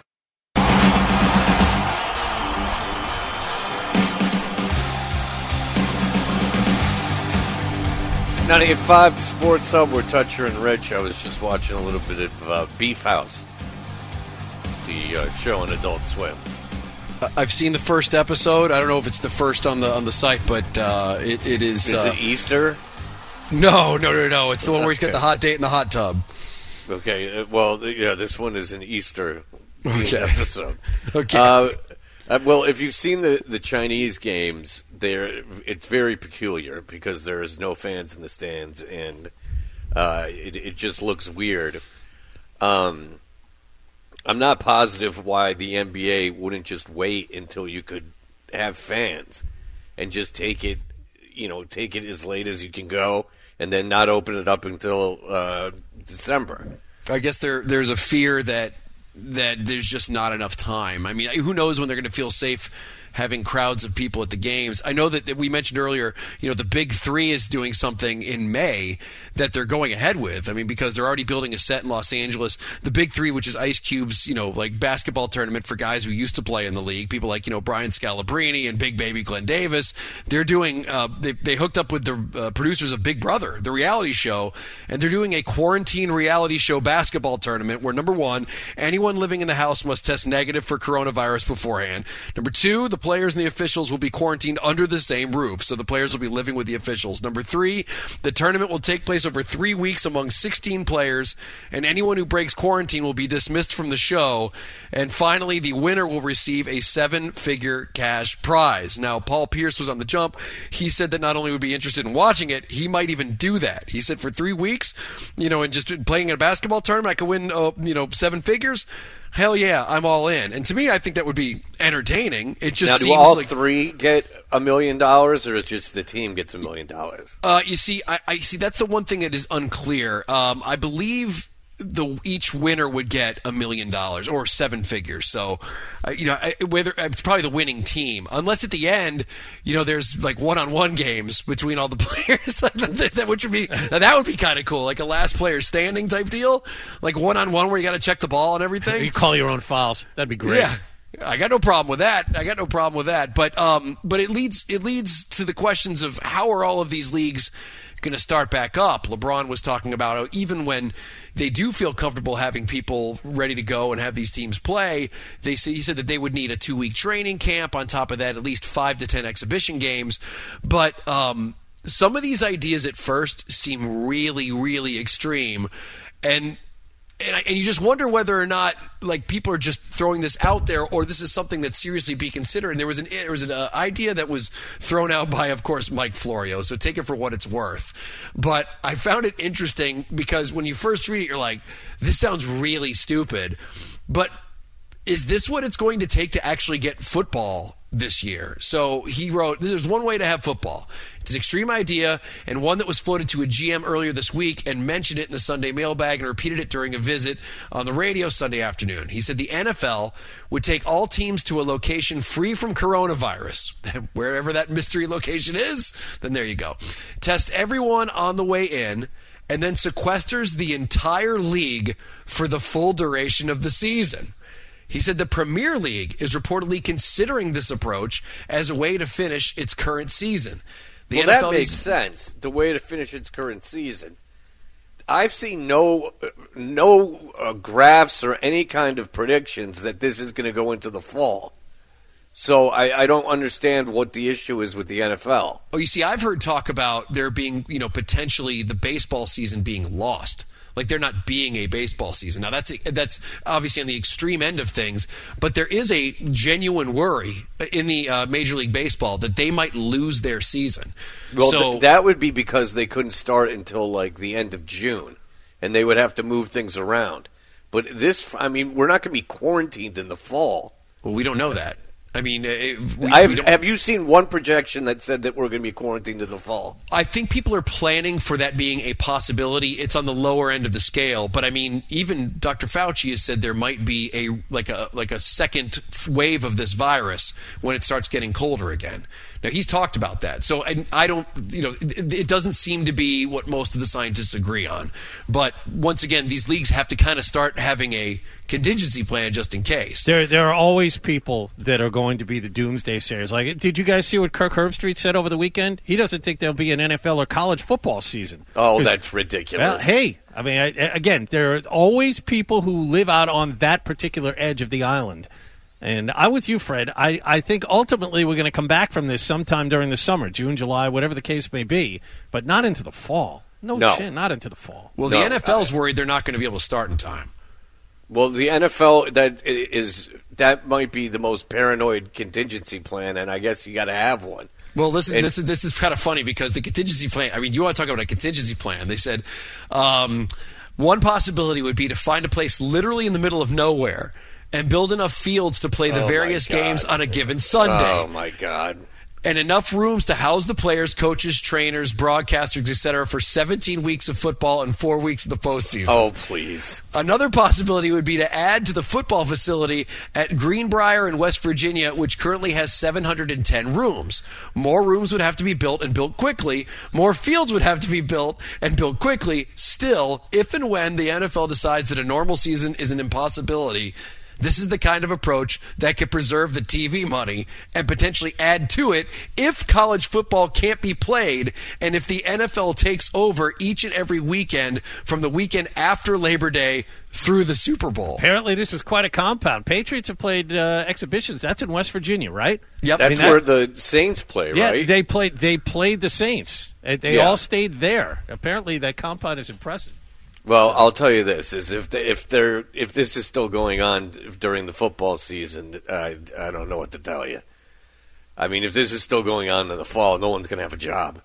ninety-eight point five, the Sports Hub, we're Toucher and Rich. I was just watching a little bit of uh, Beef House, the uh, show on Adult Swim. I've seen the first episode. I don't know if it's the first on the on the site, but uh, it, it is. Is uh, it Easter? No, no, no, no. It's the one where he's got the hot date in the hot tub. Okay, uh, well, yeah, this one is an Easter Okay. episode. Okay. Uh, uh, well, if you've seen the, the Chinese games, they're, it's very peculiar because there's no fans in the stands, and uh, it, it just looks weird. Um, I'm not positive why the N B A wouldn't just wait until you could have fans and just take it, you know, take it as late as you can go, and then not open it up until uh, December. I guess there there's a fear that that there's just not enough time. I mean, who knows when they're going to feel safe having crowds of people at the games. I know that, that we mentioned earlier, you know, the Big Three is doing something in May that they're going ahead with. I mean, because they're already building a set in Los Angeles. The Big Three, which is Ice Cube's, you know, like basketball tournament for guys who used to play in the league, people like, you know, Brian Scalabrine and Big Baby Glenn Davis. They're doing, uh, they, they hooked up with the uh, producers of Big Brother, the reality show, and they're doing a quarantine reality show basketball tournament where, number one, anyone living in the house must test negative for coronavirus beforehand. Number two, the players and the officials will be quarantined under the same roof, so the players will be living with the officials. Number three, the tournament will take place over three weeks among sixteen players, and anyone who breaks quarantine will be dismissed from the show. And finally, the winner will receive a seven-figure cash prize. Now, Paul Pierce was on the jump. He said that not only would be interested in watching it, he might even do that. He said for three weeks, you know, and just playing in a basketball tournament, I could win, uh, you know, seven figures. Hell yeah, I'm all in. And to me, I think that would be entertaining. It just now, do seems all like three get a million dollars, or is just the team gets a million dollars? Uh, you see, I, I see. That's the one thing that is unclear. Um, I believe the each winner would get a million dollars or seven figures. So, uh, you know, I, whether it's probably the winning team, unless at the end, you know, there's like one-on-one games between all the players, that which would be that would be kind of cool, like a last player standing type deal, like one-on-one where you got to check the ball and everything. You call your own fouls. That'd be great. Yeah. I got no problem with that. I got no problem with that. But um, but it leads it leads to the questions of how are all of these leagues going to start back up? LeBron was talking about how even when they do feel comfortable having people ready to go and have these teams play, they say, he said that they would need a two-week training camp. On top of that, at least five to ten exhibition games. But um, some of these ideas at first seem really, really extreme. And And, I, and you just wonder whether or not, like, people are just throwing this out there, or this is something that seriously be considered. And there was an there was an uh, idea that was thrown out by, of course, Mike Florio. So take it for what it's worth. But I found it interesting because when you first read it, you're like, this sounds really stupid. But is this what it's going to take to actually get football this year? So he wrote, there's one way to have football. It's an extreme idea, and one that was floated to a G M earlier this week and mentioned it in the Sunday mailbag and repeated it during a visit on the radio Sunday afternoon. He said the N F L would take all teams to a location free from coronavirus, wherever that mystery location is, then there you go. Test everyone on the way in, and then sequesters the entire league for the full duration of the season. He said the Premier League is reportedly considering this approach as a way to finish its current season. The well, N F L that makes needs- sense. The way to finish its current season. I've seen no no uh, graphs or any kind of predictions that this is going to go into the fall. So I, I don't understand what the issue is with the N F L. Oh, you see, I've heard talk about there being, you know, potentially the baseball season being lost. Like there not being a baseball season. Now, that's that's obviously on the extreme end of things, but there is a genuine worry in the uh, Major League Baseball that they might lose their season. Well, so, th- that would be because they couldn't start until like the end of June, and they would have to move things around. But this, I mean, we're not going to be quarantined in the fall. Well, we don't know that. I mean, it, we, I've, we don't, have you seen one projection that said that we're going to be quarantined in the fall? I think people are planning for that being a possibility. It's on the lower end of the scale, but I mean, even Doctor Fauci has said there might be a like a like a second wave of this virus when it starts getting colder again. Now, he's talked about that. So I, I don't, you know, it, it doesn't seem to be what most of the scientists agree on. But once again, these leagues have to kind of start having a contingency plan just in case. There there are always people that are going to be the doomsday sayers. Like, did you guys see what Kirk Herbstreit said over the weekend? He doesn't think there'll be an N F L or college football season. Oh, that's ridiculous. Well, hey, I mean, I, again, there are always people who live out on that particular edge of the island. And I'm with you, Fred. I, I think ultimately we're going to come back from this sometime during the summer, June, July, whatever the case may be, but not into the fall. No, No. shit, not into the fall. Well, the N F L's worried they're not going to be able to start in time. Well, the N F L, that is that might be the most paranoid contingency plan, and I guess you got to have one. Well, listen, And- this is this is kind of funny because the contingency plan. I mean, you want to talk about a contingency plan? They said um, one possibility would be to find a place literally in the middle of nowhere and build enough fields to play the Oh, my various God. games on a given Sunday. Oh, my God. And enough rooms to house the players, coaches, trainers, broadcasters, et cetera, for seventeen weeks of football and four weeks of the postseason. Oh, please. Another possibility would be to add to the football facility at Greenbrier in West Virginia, which currently has seven hundred ten rooms. More rooms would have to be built and built quickly. More fields would have to be built and built quickly. Still, if and when the N F L decides that a normal season is an impossibility, this is the kind of approach that could preserve the T V money and potentially add to it if college football can't be played and if the N F L takes over each and every weekend from the weekend after Labor Day through the Super Bowl. Apparently, this is quite a compound. Patriots have played uh, exhibitions. That's in West Virginia, right? Yep. That's I mean, where that- the Saints play, Yeah, right? they played. They played the Saints. Uh, They Yeah. all stayed there. Apparently, that compound is impressive. Well, I'll tell you this: is if the, if they're if this is still going on during the football season, I I don't know what to tell you. I mean, if this is still going on in the fall, no one's going to have a job.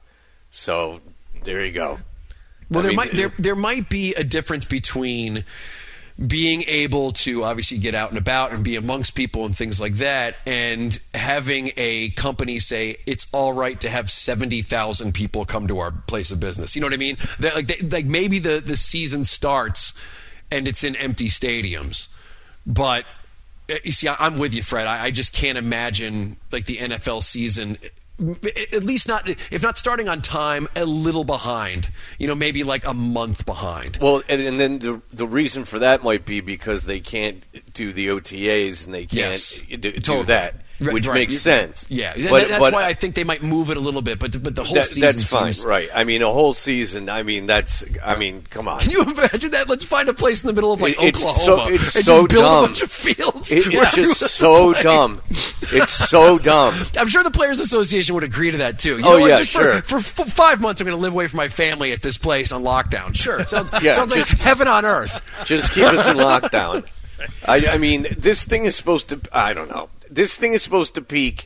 So there you go. Well, I there mean, might there there might be a difference between being able to obviously get out and about and be amongst people and things like that, and having a company say it's all right to have seventy thousand people come to our place of business. You know what I mean? That, like, they, like maybe the, the season starts and it's in empty stadiums, but uh, you see, I, I'm with you, Fred. I, I just can't imagine like the N F L season. At least not, if not starting on time, a little behind. You know, maybe like a month behind. Well, and, and then the the reason for that might be because they can't do the O T As and they can't Yes, do, do totally. that, Right, which right. makes sense. Yeah, but, that's but why I think they might move it a little bit. But but the whole that, season that's fine, seems, right? I mean, a whole season. I mean, that's. I mean, come on. Can you imagine that? Let's find a place in the middle of like It- it's Oklahoma so it's and so just build dumb. a bunch of fields. It- where it's just everyone so play. dumb. It's so dumb. I'm sure the Players Association would agree to that too. You Oh, know what? yeah, just sure. For, for, for five months, I'm going to live away from my family at this place on lockdown. Sure, it sounds Yeah, sounds like just- heaven on earth. Just keep us in lockdown. I, I mean, this thing is supposed to. I don't know. This thing is supposed to peak,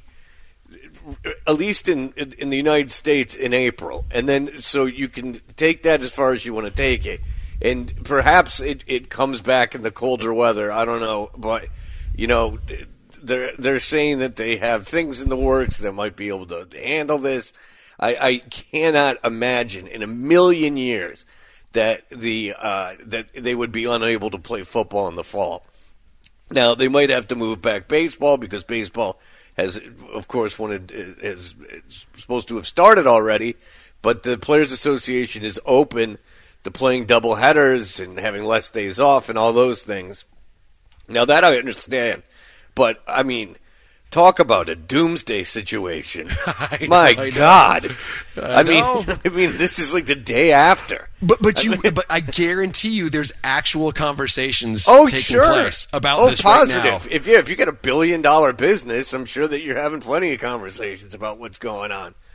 at least in in the United States, in April, and then so you can take that as far as you want to take it, and perhaps it, it comes back in the colder weather. I don't know, but you know, they're they're saying that they have things in the works that might be able to handle this. I, I cannot imagine in a million years that the uh, that they would be unable to play football in the fall. Now they might have to move back baseball because baseball has, of course, wanted is, is supposed to have started already, but the Players Association is open to playing double headers and having less days off and all those things. Now that I understand, but I mean, talk about a doomsday situation. My I know. God. I I, mean, know. I mean, this is like the day after. But but you but I guarantee you, there's actual conversations Oh, taking sure. place about oh, this positive. right now. If you if you got a billion dollar business, I'm sure that you're having plenty of conversations about what's going on.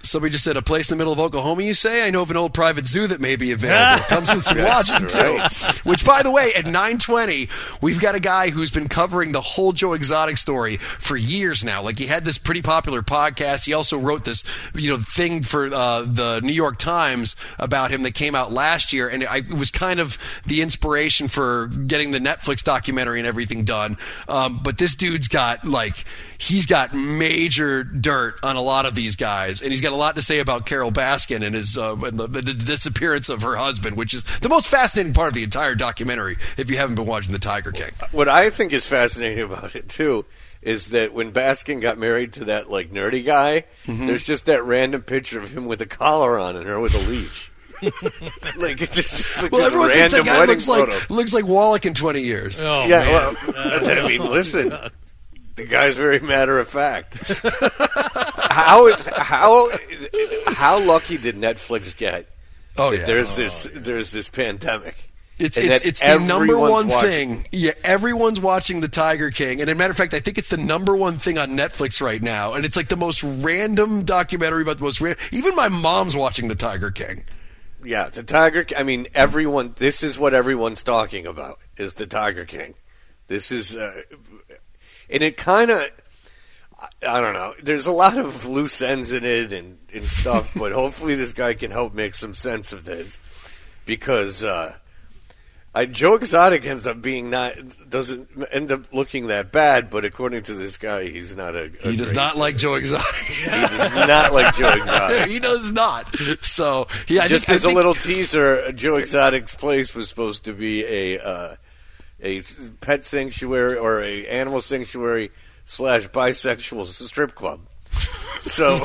Somebody just said a place in the middle of Oklahoma, you say? I know of an old private zoo that may be available. Comes with some That's lodging, right. too. Which, by the way, at nine twenty, we've got a guy who's been covering the whole Joe Exotic story for years now. Like, he had this pretty popular podcast. He also wrote this, you know, thing for uh, the New York Times about him that came out last year, and I, it was kind of the inspiration for getting the Netflix documentary and everything done. Um, but this dude's got, like, he's got major dirt on a lot of these guys, and he's got a lot to say about Carol Baskin and his uh, and the, the disappearance of her husband, which is the most fascinating part of the entire documentary if you haven't been watching The Tiger King. What I think is fascinating about it, too, is that when Baskin got married to that, like, nerdy guy, Mm-hmm. there's just that random picture of him with a collar on and her with a leash. Like, it's just like Well, this everyone thinks that random guy wedding looks like, photo. looks like Wallach in twenty years. Oh, yeah, man. well, that's, I mean, listen, the guy's very matter of fact. how is how how lucky did Netflix get? Oh, that yeah. There's this there's this pandemic. It's and it's, that it's the number everyone's one watching. thing. Yeah, everyone's watching The Tiger King, and as a matter of fact, I think it's the number one thing on Netflix right now. And it's like the most random documentary about the most random. Even my mom's watching The Tiger King. Yeah, the Tiger. I mean, everyone. This is what everyone's talking about: is the Tiger King. This is, uh, and it kind of. I don't know. There's a lot of loose ends in it and, and stuff, but hopefully this guy can help make some sense of this, because uh, I, Joe Exotic ends up being not doesn't end up looking that bad, but according to this guy, he's not a. a He does great- not like Joe Exotic. He does not like Joe Exotic. He does not. So yeah, I Just think, as I think, a little teaser, Joe Exotic's place was supposed to be a uh, a pet sanctuary or a animal sanctuary slash bisexual strip club. So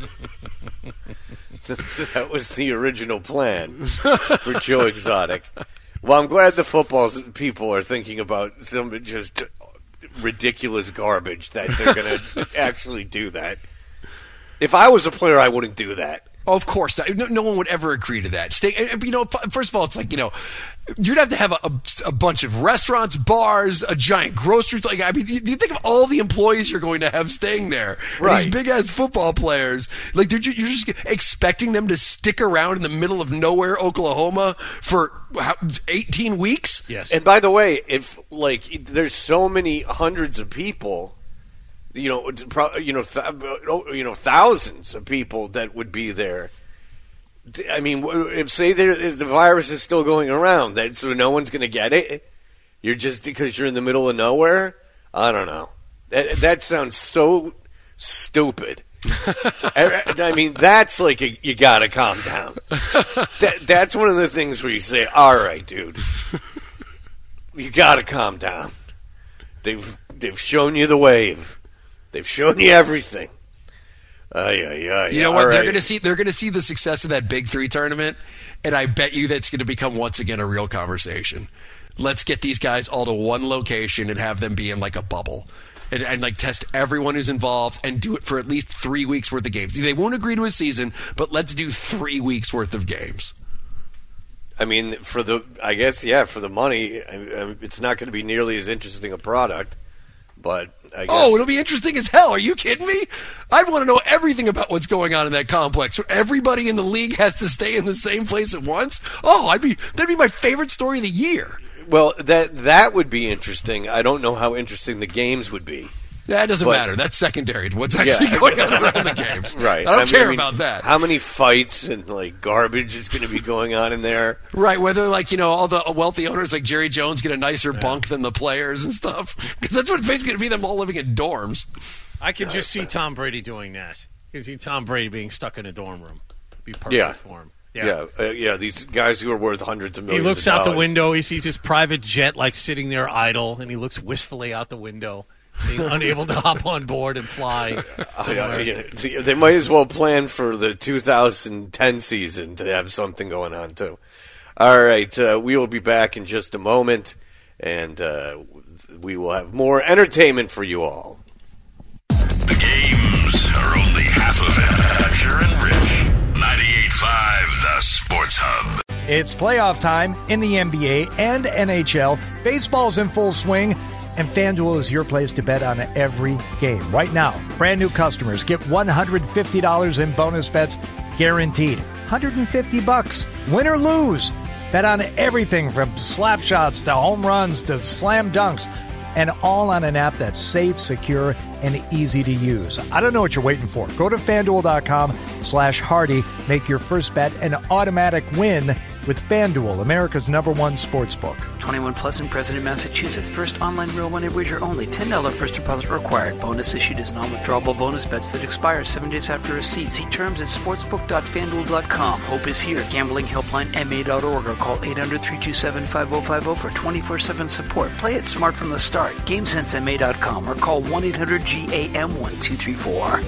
that was the original plan for Joe Exotic. Well, I'm glad the football people are thinking about some just ridiculous garbage that they're going to actually do that. If I was a player, I wouldn't do that. Of course, not. No, no one would ever agree to that. Stay, you know, first of all, it's like, you know, you'd have to have a, a, a bunch of restaurants, bars, a giant grocery store. Like, I mean, you, you think of all the employees you're going to have staying there. Right. These big ass football players, like, you're you're just expecting them to stick around in the middle of nowhere, Oklahoma, for how, eighteen weeks. Yes. And by the way, if like there's so many hundreds of people. You know, pro- you know, th- you know, thousands of people that would be there. I mean, if say there, if the virus is still going around, that so no one's going to get it. You're just because you're in the middle of nowhere. I don't know. That that sounds so stupid. I mean, that's like a, you got to calm down. That that's one of the things where you say, "All right, dude, you got to calm down." They've they've shown you the wave. They've shown you everything. Uh, yeah, yeah, You know what? They're going to see. They're going to see the success of that Big Three tournament, and I bet you that's going to become once again a real conversation. Let's get these guys all to one location and have them be in like a bubble, and, and like test everyone who's involved and do it for at least three weeks worth of games. They won't agree to a season, but let's do three weeks worth of games. I mean, for the, I guess, yeah, for the money, I, I, it's not going to be nearly as interesting a product, but I guess. Oh, it'll be interesting as hell. Are you kidding me? I'd want to know everything about what's going on in that complex. Where everybody in the league has to stay in the same place at once. Oh, I'd be that'd be my favorite story of the year. Well, that that would be interesting. I don't know how interesting the games would be. That doesn't But- matter. That's secondary to what's actually Yeah. going on around the games. Right. I don't mean- care I mean, about that. How many fights and like garbage is going to be going on in there? Right, whether like, you know, all the wealthy owners like Jerry Jones get a nicer bunk than the players and stuff. Because that's what it's basically going to be, them all living in dorms. I could just see Tom Brady doing that. You can see Tom Brady being stuck in a dorm room. Be perfect Yeah. for him. Yeah, yeah, uh, yeah. These guys who are worth hundreds of He millions. looks of out the dollars. window. He sees his private jet like sitting there idle, and he looks wistfully out the window, being unable to hop on board and fly. Oh, yeah, yeah. They might as well plan for the two thousand ten season to have something going on too. All right, uh, we will be back in just a moment, and uh, we will have more entertainment for you all. The games are only half of it. Hatcher and Rich, ninety-eight point five, the Sports Hub. It's playoff time in the N B A and N H L. Baseball's in full swing, and FanDuel is your place to bet on every game. Right now, brand new customers get one hundred fifty dollars in bonus bets guaranteed. one hundred fifty bucks, win or lose. Bet on everything from slap shots to home runs to slam dunks, and all on an app that's safe, secure, and easy to use. I don't know what you're waiting for. Go to FanDuel.com slash Hardy. Make your first bet an automatic win with FanDuel, America's number one sports book. twenty-one plus in President, Massachusetts. First online real money wager only. ten dollars first deposit required. Bonus issued as non-withdrawable bonus bets that expire seven days after receipt. See terms at sportsbook dot fanduel dot com. Hope is here. Gambling helpline M A dot org or call eight hundred, three two seven, five oh five oh for twenty-four seven support. Play it smart from the start. game sense M A dot com or call one eight hundred G A M one two three four.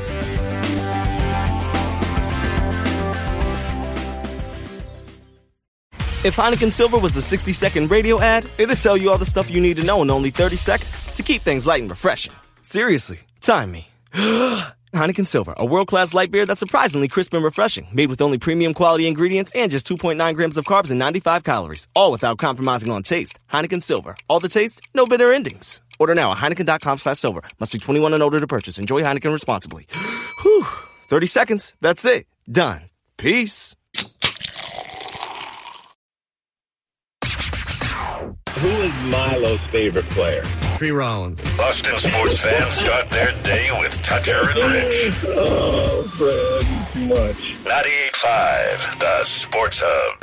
If Heineken Silver was a sixty-second radio ad, it'd tell you all the stuff you need to know in only thirty seconds to keep things light and refreshing. Seriously, time me. Heineken Silver, a world-class light beer that's surprisingly crisp and refreshing, made with only premium quality ingredients and just two point nine grams of carbs and ninety-five calories, all without compromising on taste. Heineken Silver, all the taste, no bitter endings. Order now at Heineken.com slash silver. Must be twenty-one and older to purchase. Enjoy Heineken responsibly. Whew, thirty seconds, that's it. Done. Peace. Who is Milo's favorite player? Tree Rollins. Boston sports fans start their day with Toucher and Rich. Oh, Fred, too much. ninety-eight point five, the Sports Hub.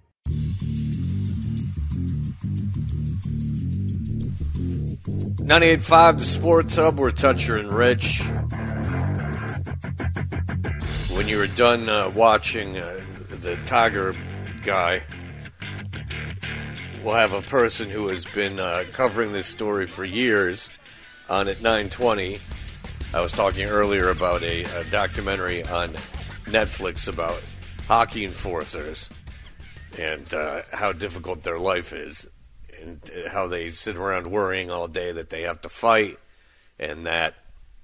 ninety-eight point five, the Sports Hub. We're Toucher and Rich. When you were done uh, watching uh, the Tiger guy, we'll have a person who has been uh, covering this story for years on at nine twenty. I was talking earlier about a, a documentary on Netflix about hockey enforcers and uh, how difficult their life is and how they sit around worrying all day that they have to fight and that,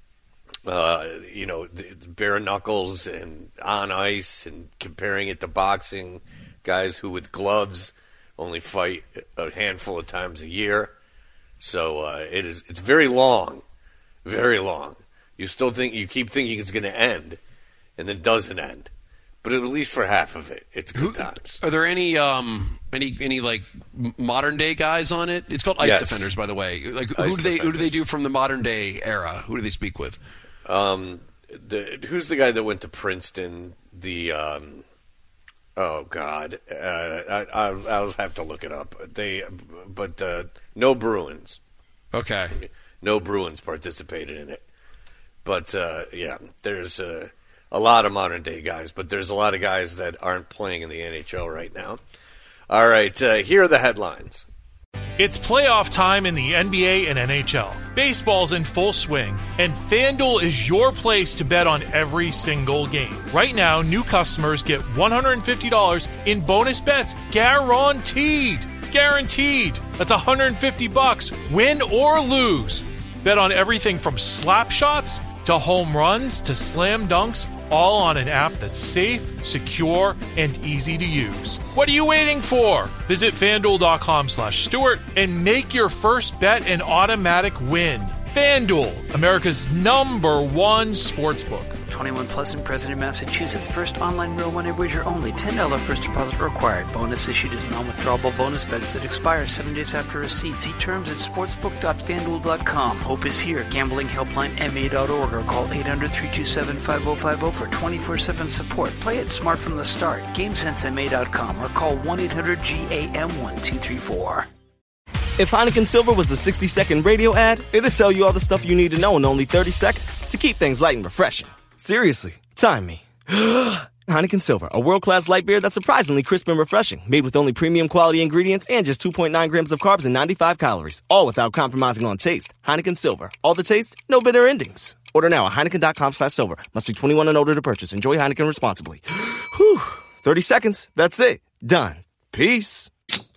uh, you know, bare knuckles and on ice and comparing it to boxing, guys who with gloves only fight a handful of times a year. So uh, it is. It's very long, very long. You still think you keep thinking it's going to end, and then doesn't end. But at least for half of it, it's good times. Are there any um any any like modern day guys on it? It's called Ice Yes. Defenders, by the way. Like who Ice do they who do they Defenders. do from the modern day era? Who do they speak with? Um, the, who's the guy that went to Princeton? The um, oh God, uh, I, I I'll have to look it up. They, but uh, no Bruins. Okay, no Bruins participated in it. But uh, yeah, there's uh, a lot of modern day guys, but there's a lot of guys that aren't playing in the N H L right now. All right, uh, here are the headlines. It's playoff time in the N B A and N H L. Baseball's in full swing, and FanDuel is your place to bet on every single game. Right now, new customers get one hundred fifty dollars in bonus bets guaranteed. It's guaranteed. That's one hundred fifty bucks, win or lose. Bet on everything from slap shots to home runs to slam dunks, all on an app that's safe, secure, and easy to use. What are you waiting for? Visit FanDuel.com slash Stewart and make your first bet an automatic win. FanDuel, America's number one sportsbook. twenty-one plus in President, Massachusetts. First online real money wager only. ten dollars first deposit required. Bonus issued as non-withdrawable bonus bets that expire seven days after receipt. See terms at sportsbook dot fanduel dot com. Hope is here. Gambling helpline M A dot org or call eight hundred, three two seven, five oh five oh for twenty-four seven support. Play it smart from the start. game sense M A dot com or call one eight hundred G A M one two three four. If Heineken Silver was a sixty-second radio ad, it'd tell you all the stuff you need to know in only thirty seconds to keep things light and refreshing. Seriously, time me. Heineken Silver, a world-class light beer that's surprisingly crisp and refreshing, made with only premium quality ingredients and just two point nine grams of carbs and ninety-five calories, all without compromising on taste. Heineken Silver, all the taste, no bitter endings. Order now at Heineken.com slash silver. Must be twenty-one and older to purchase. Enjoy Heineken responsibly. Whew, thirty seconds, that's it. Done. Peace.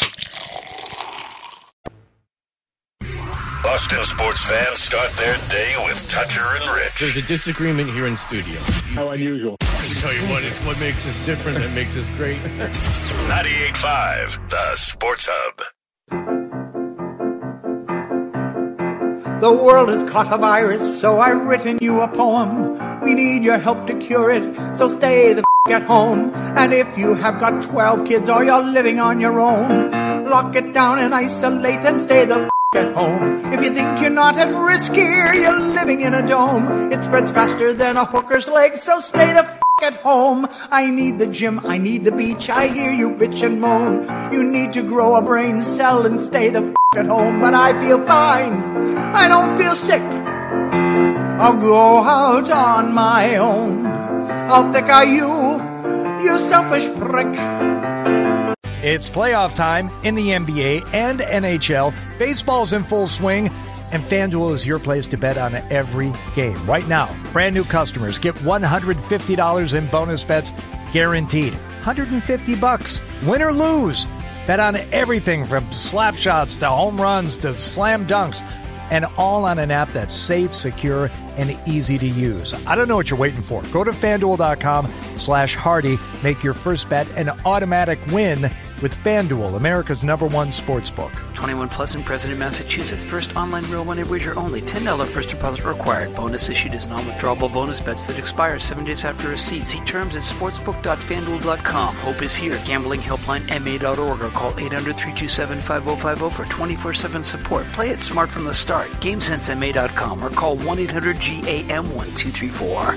Boston sports fans start their day with Toucher and Rich. There's a disagreement here in studio. How unusual. I tell you what, it's what makes us different that makes us great. ninety-eight point five, the Sports Hub. The world has caught a virus, so I've written you a poem. We need your help to cure it, so stay the f*** at home. And if you have got twelve kids or you're living on your own, lock it down and isolate and stay the f*** at home. If you think you're not at risk here, you're living in a dome. It spreads faster than a hooker's leg, so stay the f*** at home. I need the gym, I need the beach, I hear you bitch and moan. You need to grow a brain cell and stay the f*** at home. But I feel fine, I don't feel sick. I'll go out on my own. How thick are you, you selfish prick? It's playoff time in the N B A and N H L. Baseball's in full swing, and FanDuel is your place to bet on every game. Right now, brand new customers get one hundred fifty dollars in bonus bets guaranteed. one hundred fifty bucks, win or lose. Bet on everything from slap shots to home runs to slam dunks, and all on an app that's safe, secure, and easy to use. I don't know what you're waiting for. Go to FanDuel.com slash Hardy. Make your first bet an automatic win with FanDuel, America's number one sports book. twenty-one plus and present in Massachusetts. First online real money wager only. ten dollars first deposit required. Bonus issued as non-withdrawable bonus bets that expire seven days after receipt. See terms at sportsbook dot fanduel dot com. Hope is here. Gambling helpline M A dot org or call eight hundred, three two seven, five oh five oh for twenty-four seven support. Play it smart from the start. game sense M A dot com or call one eight hundred G A M one two three four.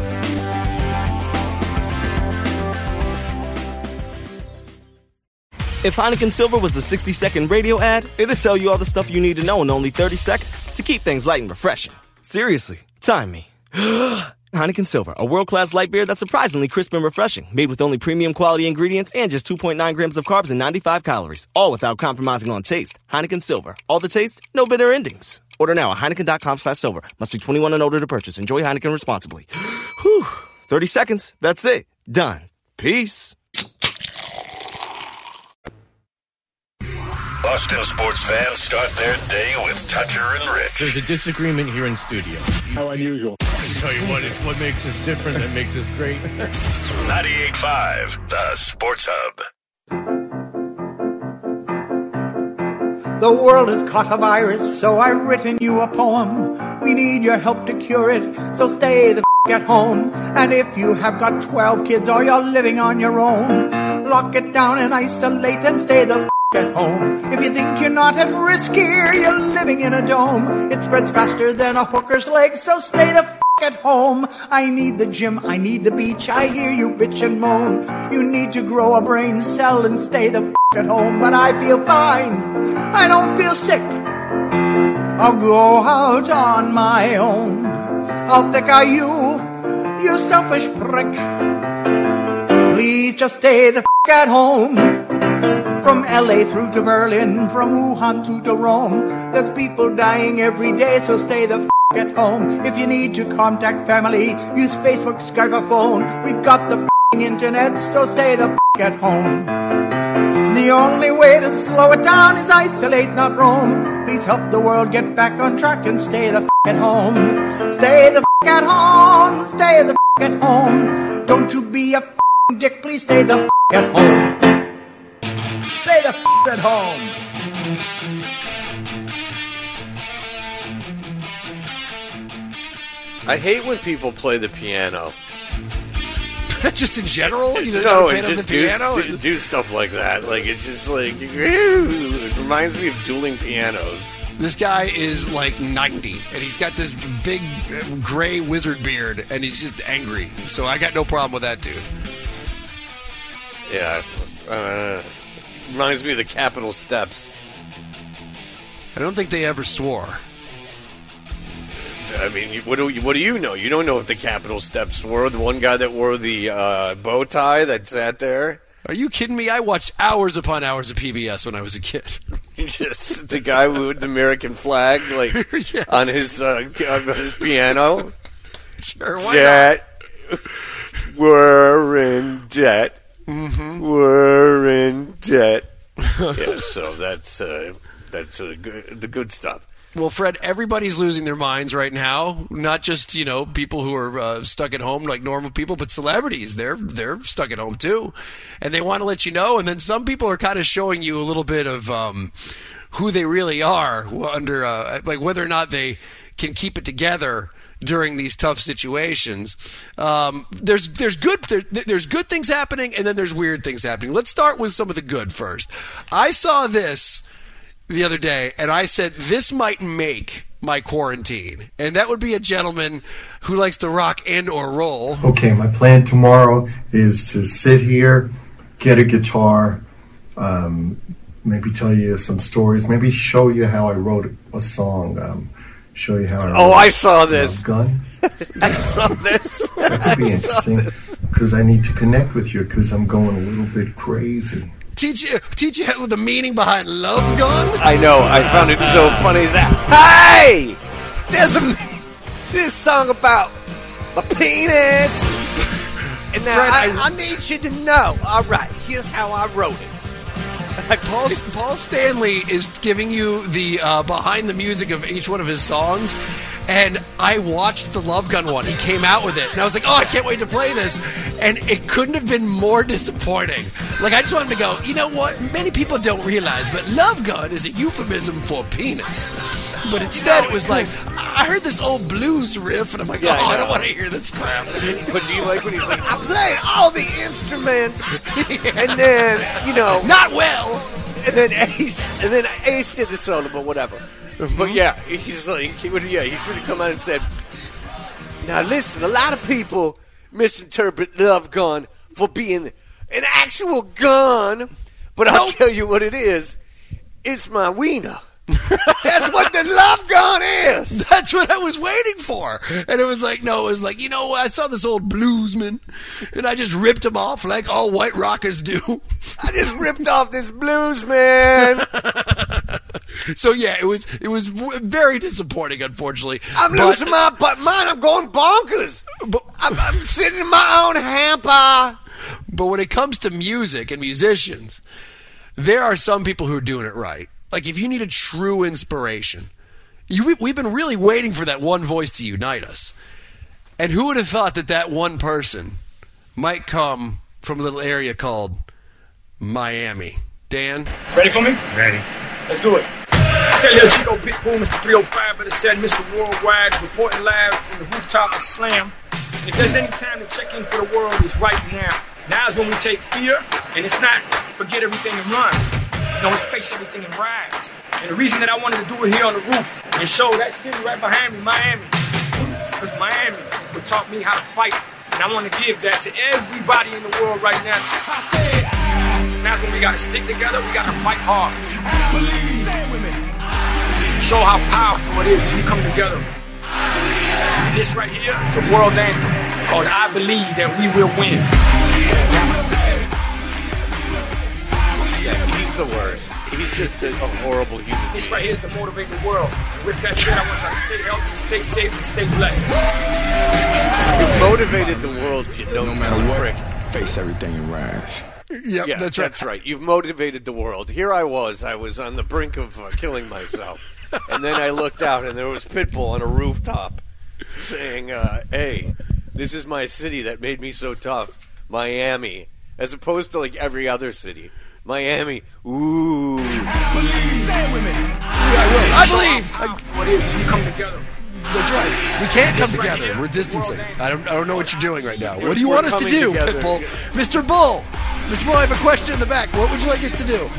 If Heineken Silver was a sixty-second radio ad, it'd tell you all the stuff you need to know in only thirty seconds to keep things light and refreshing. Seriously, time me. Heineken Silver, a world-class light beer that's surprisingly crisp and refreshing, made with only premium quality ingredients and just two point nine grams of carbs and ninety-five calories, all without compromising on taste. Heineken Silver, all the taste, no bitter endings. Order now at Heineken.com slash silver. Must be twenty-one and older to purchase. Enjoy Heineken responsibly. Whew, thirty seconds, that's it. Done. Peace. Boston sports fans start their day with Toucher and Rich. There's a disagreement here in studio. How unusual. I tell you what, it's what makes us different that makes us great. ninety-eight point five, the Sports Hub. The world has caught a virus, so I've written you a poem. We need your help to cure it, so stay the f*** at home. And if you have got twelve kids or you're living on your own, lock it down and isolate and stay the f*** at home. If you think you're not at risk here, you're living in a dome. It spreads faster than a hooker's leg, so stay the f*** at home. I need the gym, I need the beach, I hear you bitch and moan. You need to grow a brain cell and stay the f*** at home. But I feel fine, I don't feel sick. I'll go out on my own. How thick are you, you selfish prick? Please just stay the f*** at home. From L A through to Berlin, from Wuhan to, to Rome, there's people dying every day, so stay the f*** at home. If you need to contact family, use Facebook, Skype, or phone. We've got the f***ing internet, so stay the f*** at home. The only way to slow it down is isolate, not roam. Please help the world get back on track and stay the f*** at home. Stay the f*** at home, stay the f*** at home. Don't you be a f***ing dick, please stay the f*** at home. Stay the f*** at home. I hate when people play the piano. Just in general? You know, no, play and on just the do, piano? do, do stuff like that. Like, it's just like, it reminds me of dueling pianos. This guy is like ninety, and he's got this big uh, gray wizard beard, and he's just angry. So I got no problem with that dude. Yeah. Uh, reminds me of the Capitol Steps. I don't think they ever swore. I mean, you- what do you, what do you know? You don't know if the Capitol Steps were the one guy that wore the uh, bow tie that sat there. Are you kidding me? I watched hours upon hours of P B S when I was a kid. Just the guy with the American flag, like Yes. on his uh, on his piano. Sure, why Debt. We're in debt. Mm-hmm. We're in debt. Yeah, so that's uh, that's uh, good, the good stuff. Well, Fred, everybody's losing their minds right now. Not just, you know, people who are uh, stuck at home like normal people, but celebrities. They're they're stuck at home too, and they want to let you know. And then some people are kind of showing you a little bit of um, who they really are, who under uh, like whether or not they can keep it together during these tough situations. Um, there's there's good there, there's good things happening, and then there's weird things happening. Let's start with some of the good first. I saw this the other day, and I said this might make my quarantine, and that would be a gentleman who likes to rock and or roll. Okay, my plan tomorrow is to sit here, get a guitar, um, maybe tell you some stories, maybe show you how I wrote a song, um, show you how I wrote Oh, I saw this. Love Gun. I saw this. That could be interesting because I need to connect with you because I'm going a little bit crazy. Teach you, teach you the meaning behind Love Gun. I know. I found it so funny. Is that hey, there's a this song about my penis, and now Fred, I, I- I need you to know. All right, here's how I wrote it. Paul, Paul Stanley is giving you the uh, behind the music of each one of his songs, and I watched the Love Gun one. He came out with it, and I was like, oh, I can't wait to play this. And it couldn't have been more disappointing. Like, I just wanted to go, you know what? Many people don't realize, but Love Gun is a euphemism for penis. But instead, it was like, I heard this old blues riff, and I'm like, Yeah, oh, I I don't know. want to hear this crap. But do you like when he's like, I played all the instruments, and then you know, not well, and then Ace, and then Ace did the solo, but whatever. But yeah, he's like, he would, yeah, he should have come out and said, now listen, a lot of people misinterpret Love Gun for being an actual gun, but I'll tell you what it is. It's my wiener. That's what the Love Gun is. That's what I was waiting for. And it was like, no, it was like, you know, I saw this old bluesman, and I just ripped him off like all white rockers do. I just ripped off this blues man. So yeah, it was it was w- very disappointing, unfortunately. I'm But- losing my butt. Mine, I'm going bonkers. I'm, I'm sitting in my own hamper. But when it comes to music and musicians, there are some people who are doing it right. Like, if you need a true inspiration, you, we- we've been really waiting for that one voice to unite us. And who would have thought that that one person might come from a little area called Miami? Dan? Ready for me? Ready. Let's do it. Stay here, Chico Pitbull, Mister three oh five, better said Mister Worldwide, reporting live from the rooftop of Slam. And if there's any time to check in for the world, it's right now. Now's when we take fear, and it's not forget everything and run. No, it's face everything and rise. And the reason that I wanted to do it here on the roof and show that city right behind me, Miami, because Miami is what taught me how to fight. And I want to give that to everybody in the world right now. I said, ah. Now's when we got to stick together, we got to fight hard. I believe. Say it with me. Show how powerful it is when we come together. And this right here is a world anthem called I Believe That We Will Win. Yeah, he's the worst. He's just a, a horrible human being. This right here is to motivate the world. With that said, I want y'all to stay healthy, stay safe, and stay blessed. You motivated the world, you know, no matter what. Face everything and rise. Yep, yeah, that's right. That's right. You've motivated the world. Here I was. I was on the brink of uh, killing myself. And then I looked out, and there was Pitbull on a rooftop saying, uh, hey, this is my city that made me so tough, Miami, as opposed to, like, every other city. Miami, ooh. I believe. Say it with me. I believe. What is it? We come together. That's right. We can't come This right together. here, We're distancing. I don't. I don't know what you're doing right now. We're- What do you we're want us to coming do, together. Pitbull? Mister Bull. Mister Bull, I have a question in the back. What would you like us to do?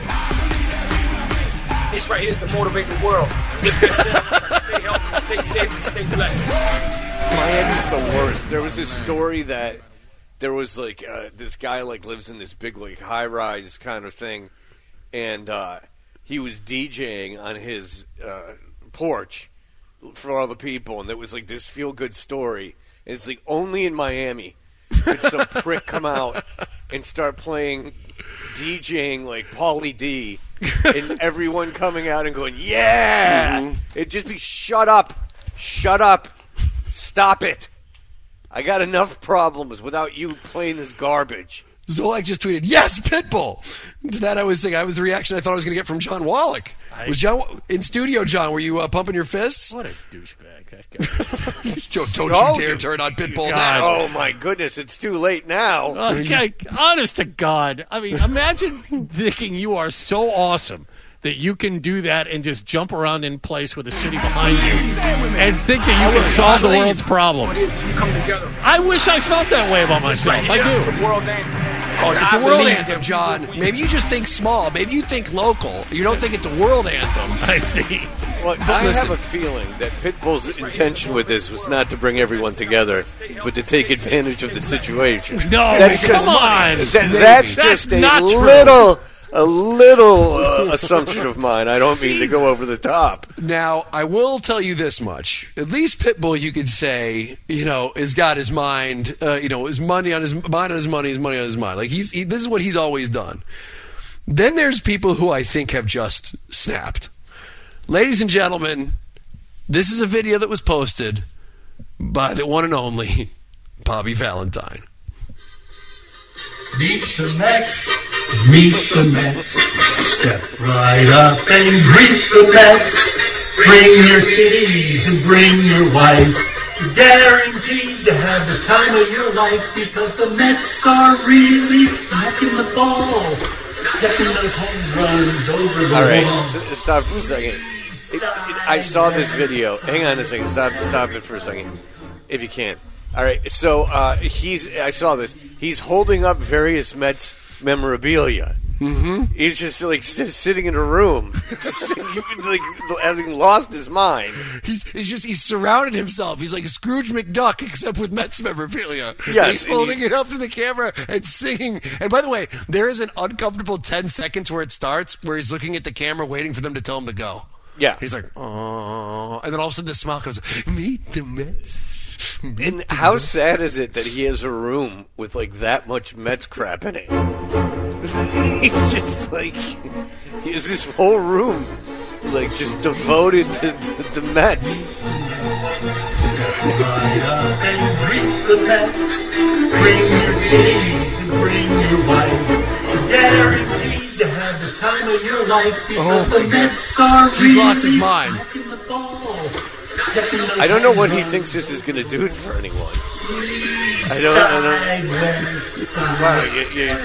This right here is to motivate the world. With that said, I want y'all to stay healthy, stay safe, and stay blessed. Miami's the worst. There was this story that there was like uh, this guy like lives in this big like high rise kind of thing, and uh, he was DJing on his uh, porch for all the people, and there was like this feel good story. And it's like only in Miami could some prick come out and start playing DJing like Pauly D, and everyone coming out and going, yeah! Mm-hmm. It'd just be shut up, shut up, stop it. I got enough problems without you playing this garbage. Zolak just tweeted, "Yes, Pitbull." To that, I was saying, I was the reaction I thought I was going to get from John Wallach. I- Was John in studio? John, were you uh, pumping your fists? What a douchebag that guy is. don't don't Oh, you dare you- turn on Pitbull God. now. Oh my goodness, it's too late now. Okay, honest to God, I mean, imagine thinking you are so awesome that you can do that and just jump around in place with a city behind you and think that you can solve the world's problems. Come together. I wish I felt that way about myself. I do. It's a world anthem. Oh, it's a world anthem, John. Maybe you just think small. Maybe you think local. You don't think it's a world anthem. I see. Well, I have a feeling that Pitbull's intention with this was not to bring everyone together, but to take advantage of the situation. No, that's come just, on. That, that's That's just a not true. little, a little uh, assumption of mine. I don't mean to go over the top. Now, I will tell you this much. At least Pitbull, you could say, you know, has got his mind, uh, you know, his money on his mind on his money, his money on his mind. Like, he's he, this is what he's always done. Then there's people who I think have just snapped. Ladies and gentlemen, this is a video that was posted by the one and only Bobby Valentine. Meet the Mets, meet the Mets, step right up and greet the Mets. Bring your kitties and bring your wife. You're guaranteed to have the time of your life because the Mets are really knocking the ball, getting those home runs over the All right, wall. s- stop for a second. It, it, I saw this video. Hang on a second. Stop. Stop it for a second, if you can. All right. So uh, he's. I saw this. He's holding up various Mets memorabilia. Mm-hmm. He's just like s- sitting in a room, just, like having lost his mind. He's, he's just he's surrounded himself. He's like Scrooge McDuck, except with Mets memorabilia. Yes, he's holding it up to the camera and singing. And by the way, there is an uncomfortable ten seconds where it starts, where he's looking at the camera, waiting for them to tell him to go. Yeah, he's like, oh, and then all of a sudden the smile comes. Meet the Mets. Meet And the how Mets. sad is it that he has a room with like that much Mets crap in it? He's just like he has this whole room like just devoted to the, the Mets. Right up and greet the Mets. Bring your kitties and bring your wife. You're guaranteed to have the time of your life because Oh the my Mets are He's really lost his mind. knocking the ball, getting those I don't know what home he runs. thinks this is going to do for anyone. I don't. I don't. Wow, you,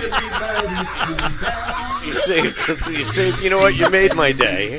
you, you saved. You saved. You know what? You made my day.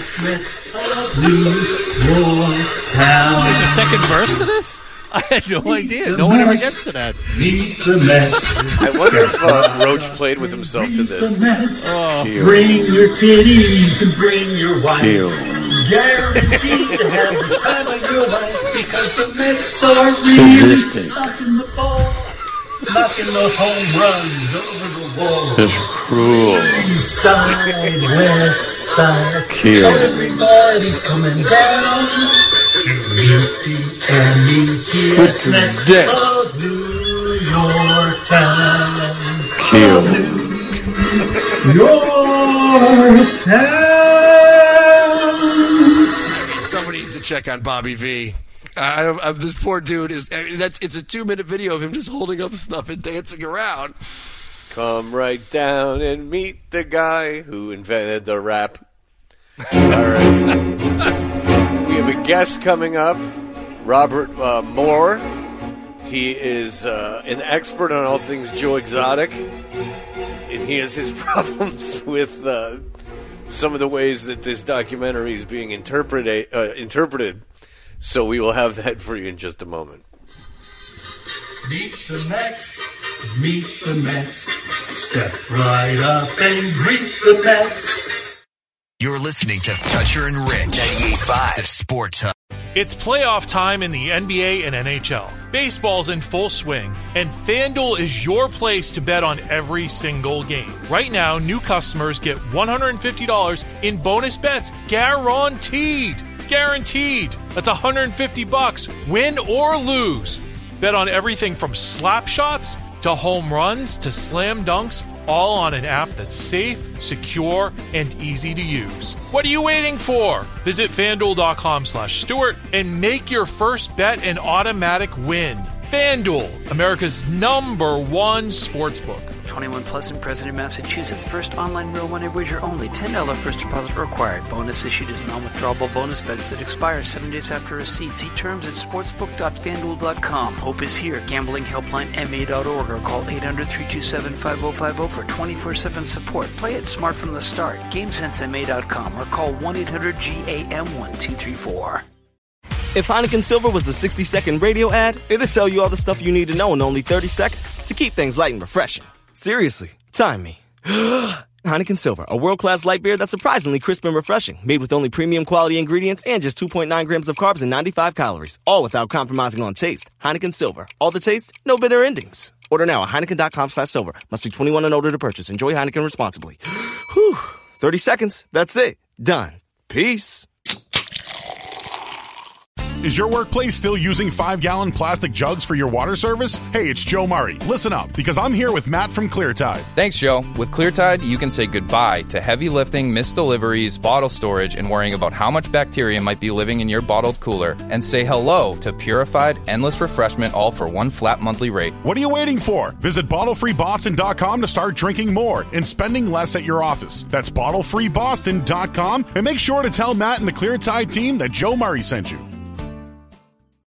There's a second verse to this? I had no idea. No one ever gets to that. Meet the Mets. I wonder if uh, Roach played with himself to this. The Mets. Oh. Bring your kitties and bring your wife. Cute. Guaranteed to have the time of your life because the Mets are really Sadistic. knocking the ball, knocking those home runs over the wall. It's cruel. East side, west side, Cute. everybody's coming down to meet the M E T S Put to Mets death. of New York town. Cute. Of New York town. Somebody needs to check on Bobby V. I, I, this poor dude is. I mean, that's it's a two minute video of him just holding up stuff and dancing around. Come right down and meet the guy who invented the rap. All right. We have a guest coming up, Robert uh, Moore. He is uh, an expert on all things Joe Exotic, and he has his problems with uh, some of the ways that this documentary is being interpreted. Uh, interpreted. So we will have that for you in just a moment. Meet the Mets, meet the Mets, step right up and greet the Mets. You're listening to Toucher and Rich, ninety-eight point five, the Sports Hub. It's playoff time in the N B A and N H L. Baseball's in full swing, and FanDuel is your place to bet on every single game. Right now, new customers get one hundred fifty dollars in bonus bets guaranteed. It's guaranteed. That's one hundred fifty bucks, win or lose. Bet on everything from slap shots to home runs to slam dunks, all on an app that's safe, secure, and easy to use. What are you waiting for? Visit FanDuel.com slash Stewart and make your first bet an automatic win. FanDuel, America's number one sportsbook. twenty-one plus and present in Massachusetts. First online real money wager only. ten dollars first deposit required. Bonus issued as non-withdrawable bonus bets that expire seven days after receipt. See terms at sportsbook dot fanduel dot com. Hope is here. Gambling helpline M A dot org or call eight hundred, three two seven, five oh five oh for twenty-four seven support. Play it smart from the start. game sense M A dot com or call one eight hundred G A M one two three four. If Heineken Silver was a sixty-second radio ad, it'd tell you all the stuff you need to know in only thirty seconds to keep things light and refreshing. Seriously, time me. Heineken Silver, a world-class light beer that's surprisingly crisp and refreshing, made with only premium quality ingredients and just two point nine grams of carbs and ninety-five calories, all without compromising on taste. Heineken Silver, all the taste, no bitter endings. Order now at Heineken dot com slash silver. Must be twenty-one and older to purchase. Enjoy Heineken responsibly. Whew, thirty seconds, that's it. Done. Peace. Is your workplace still using five-gallon plastic jugs for your water service? Hey, it's Joe Murray. Listen up, because I'm here with Matt from ClearTide. Thanks, Joe. With ClearTide, you can say goodbye to heavy lifting, missed deliveries, bottle storage, and worrying about how much bacteria might be living in your bottled cooler, and say hello to purified, endless refreshment, all for one flat monthly rate. What are you waiting for? Visit bottle free boston dot com to start drinking more and spending less at your office. That's bottle free boston dot com, and make sure to tell Matt and the ClearTide team that Joe Murray sent you.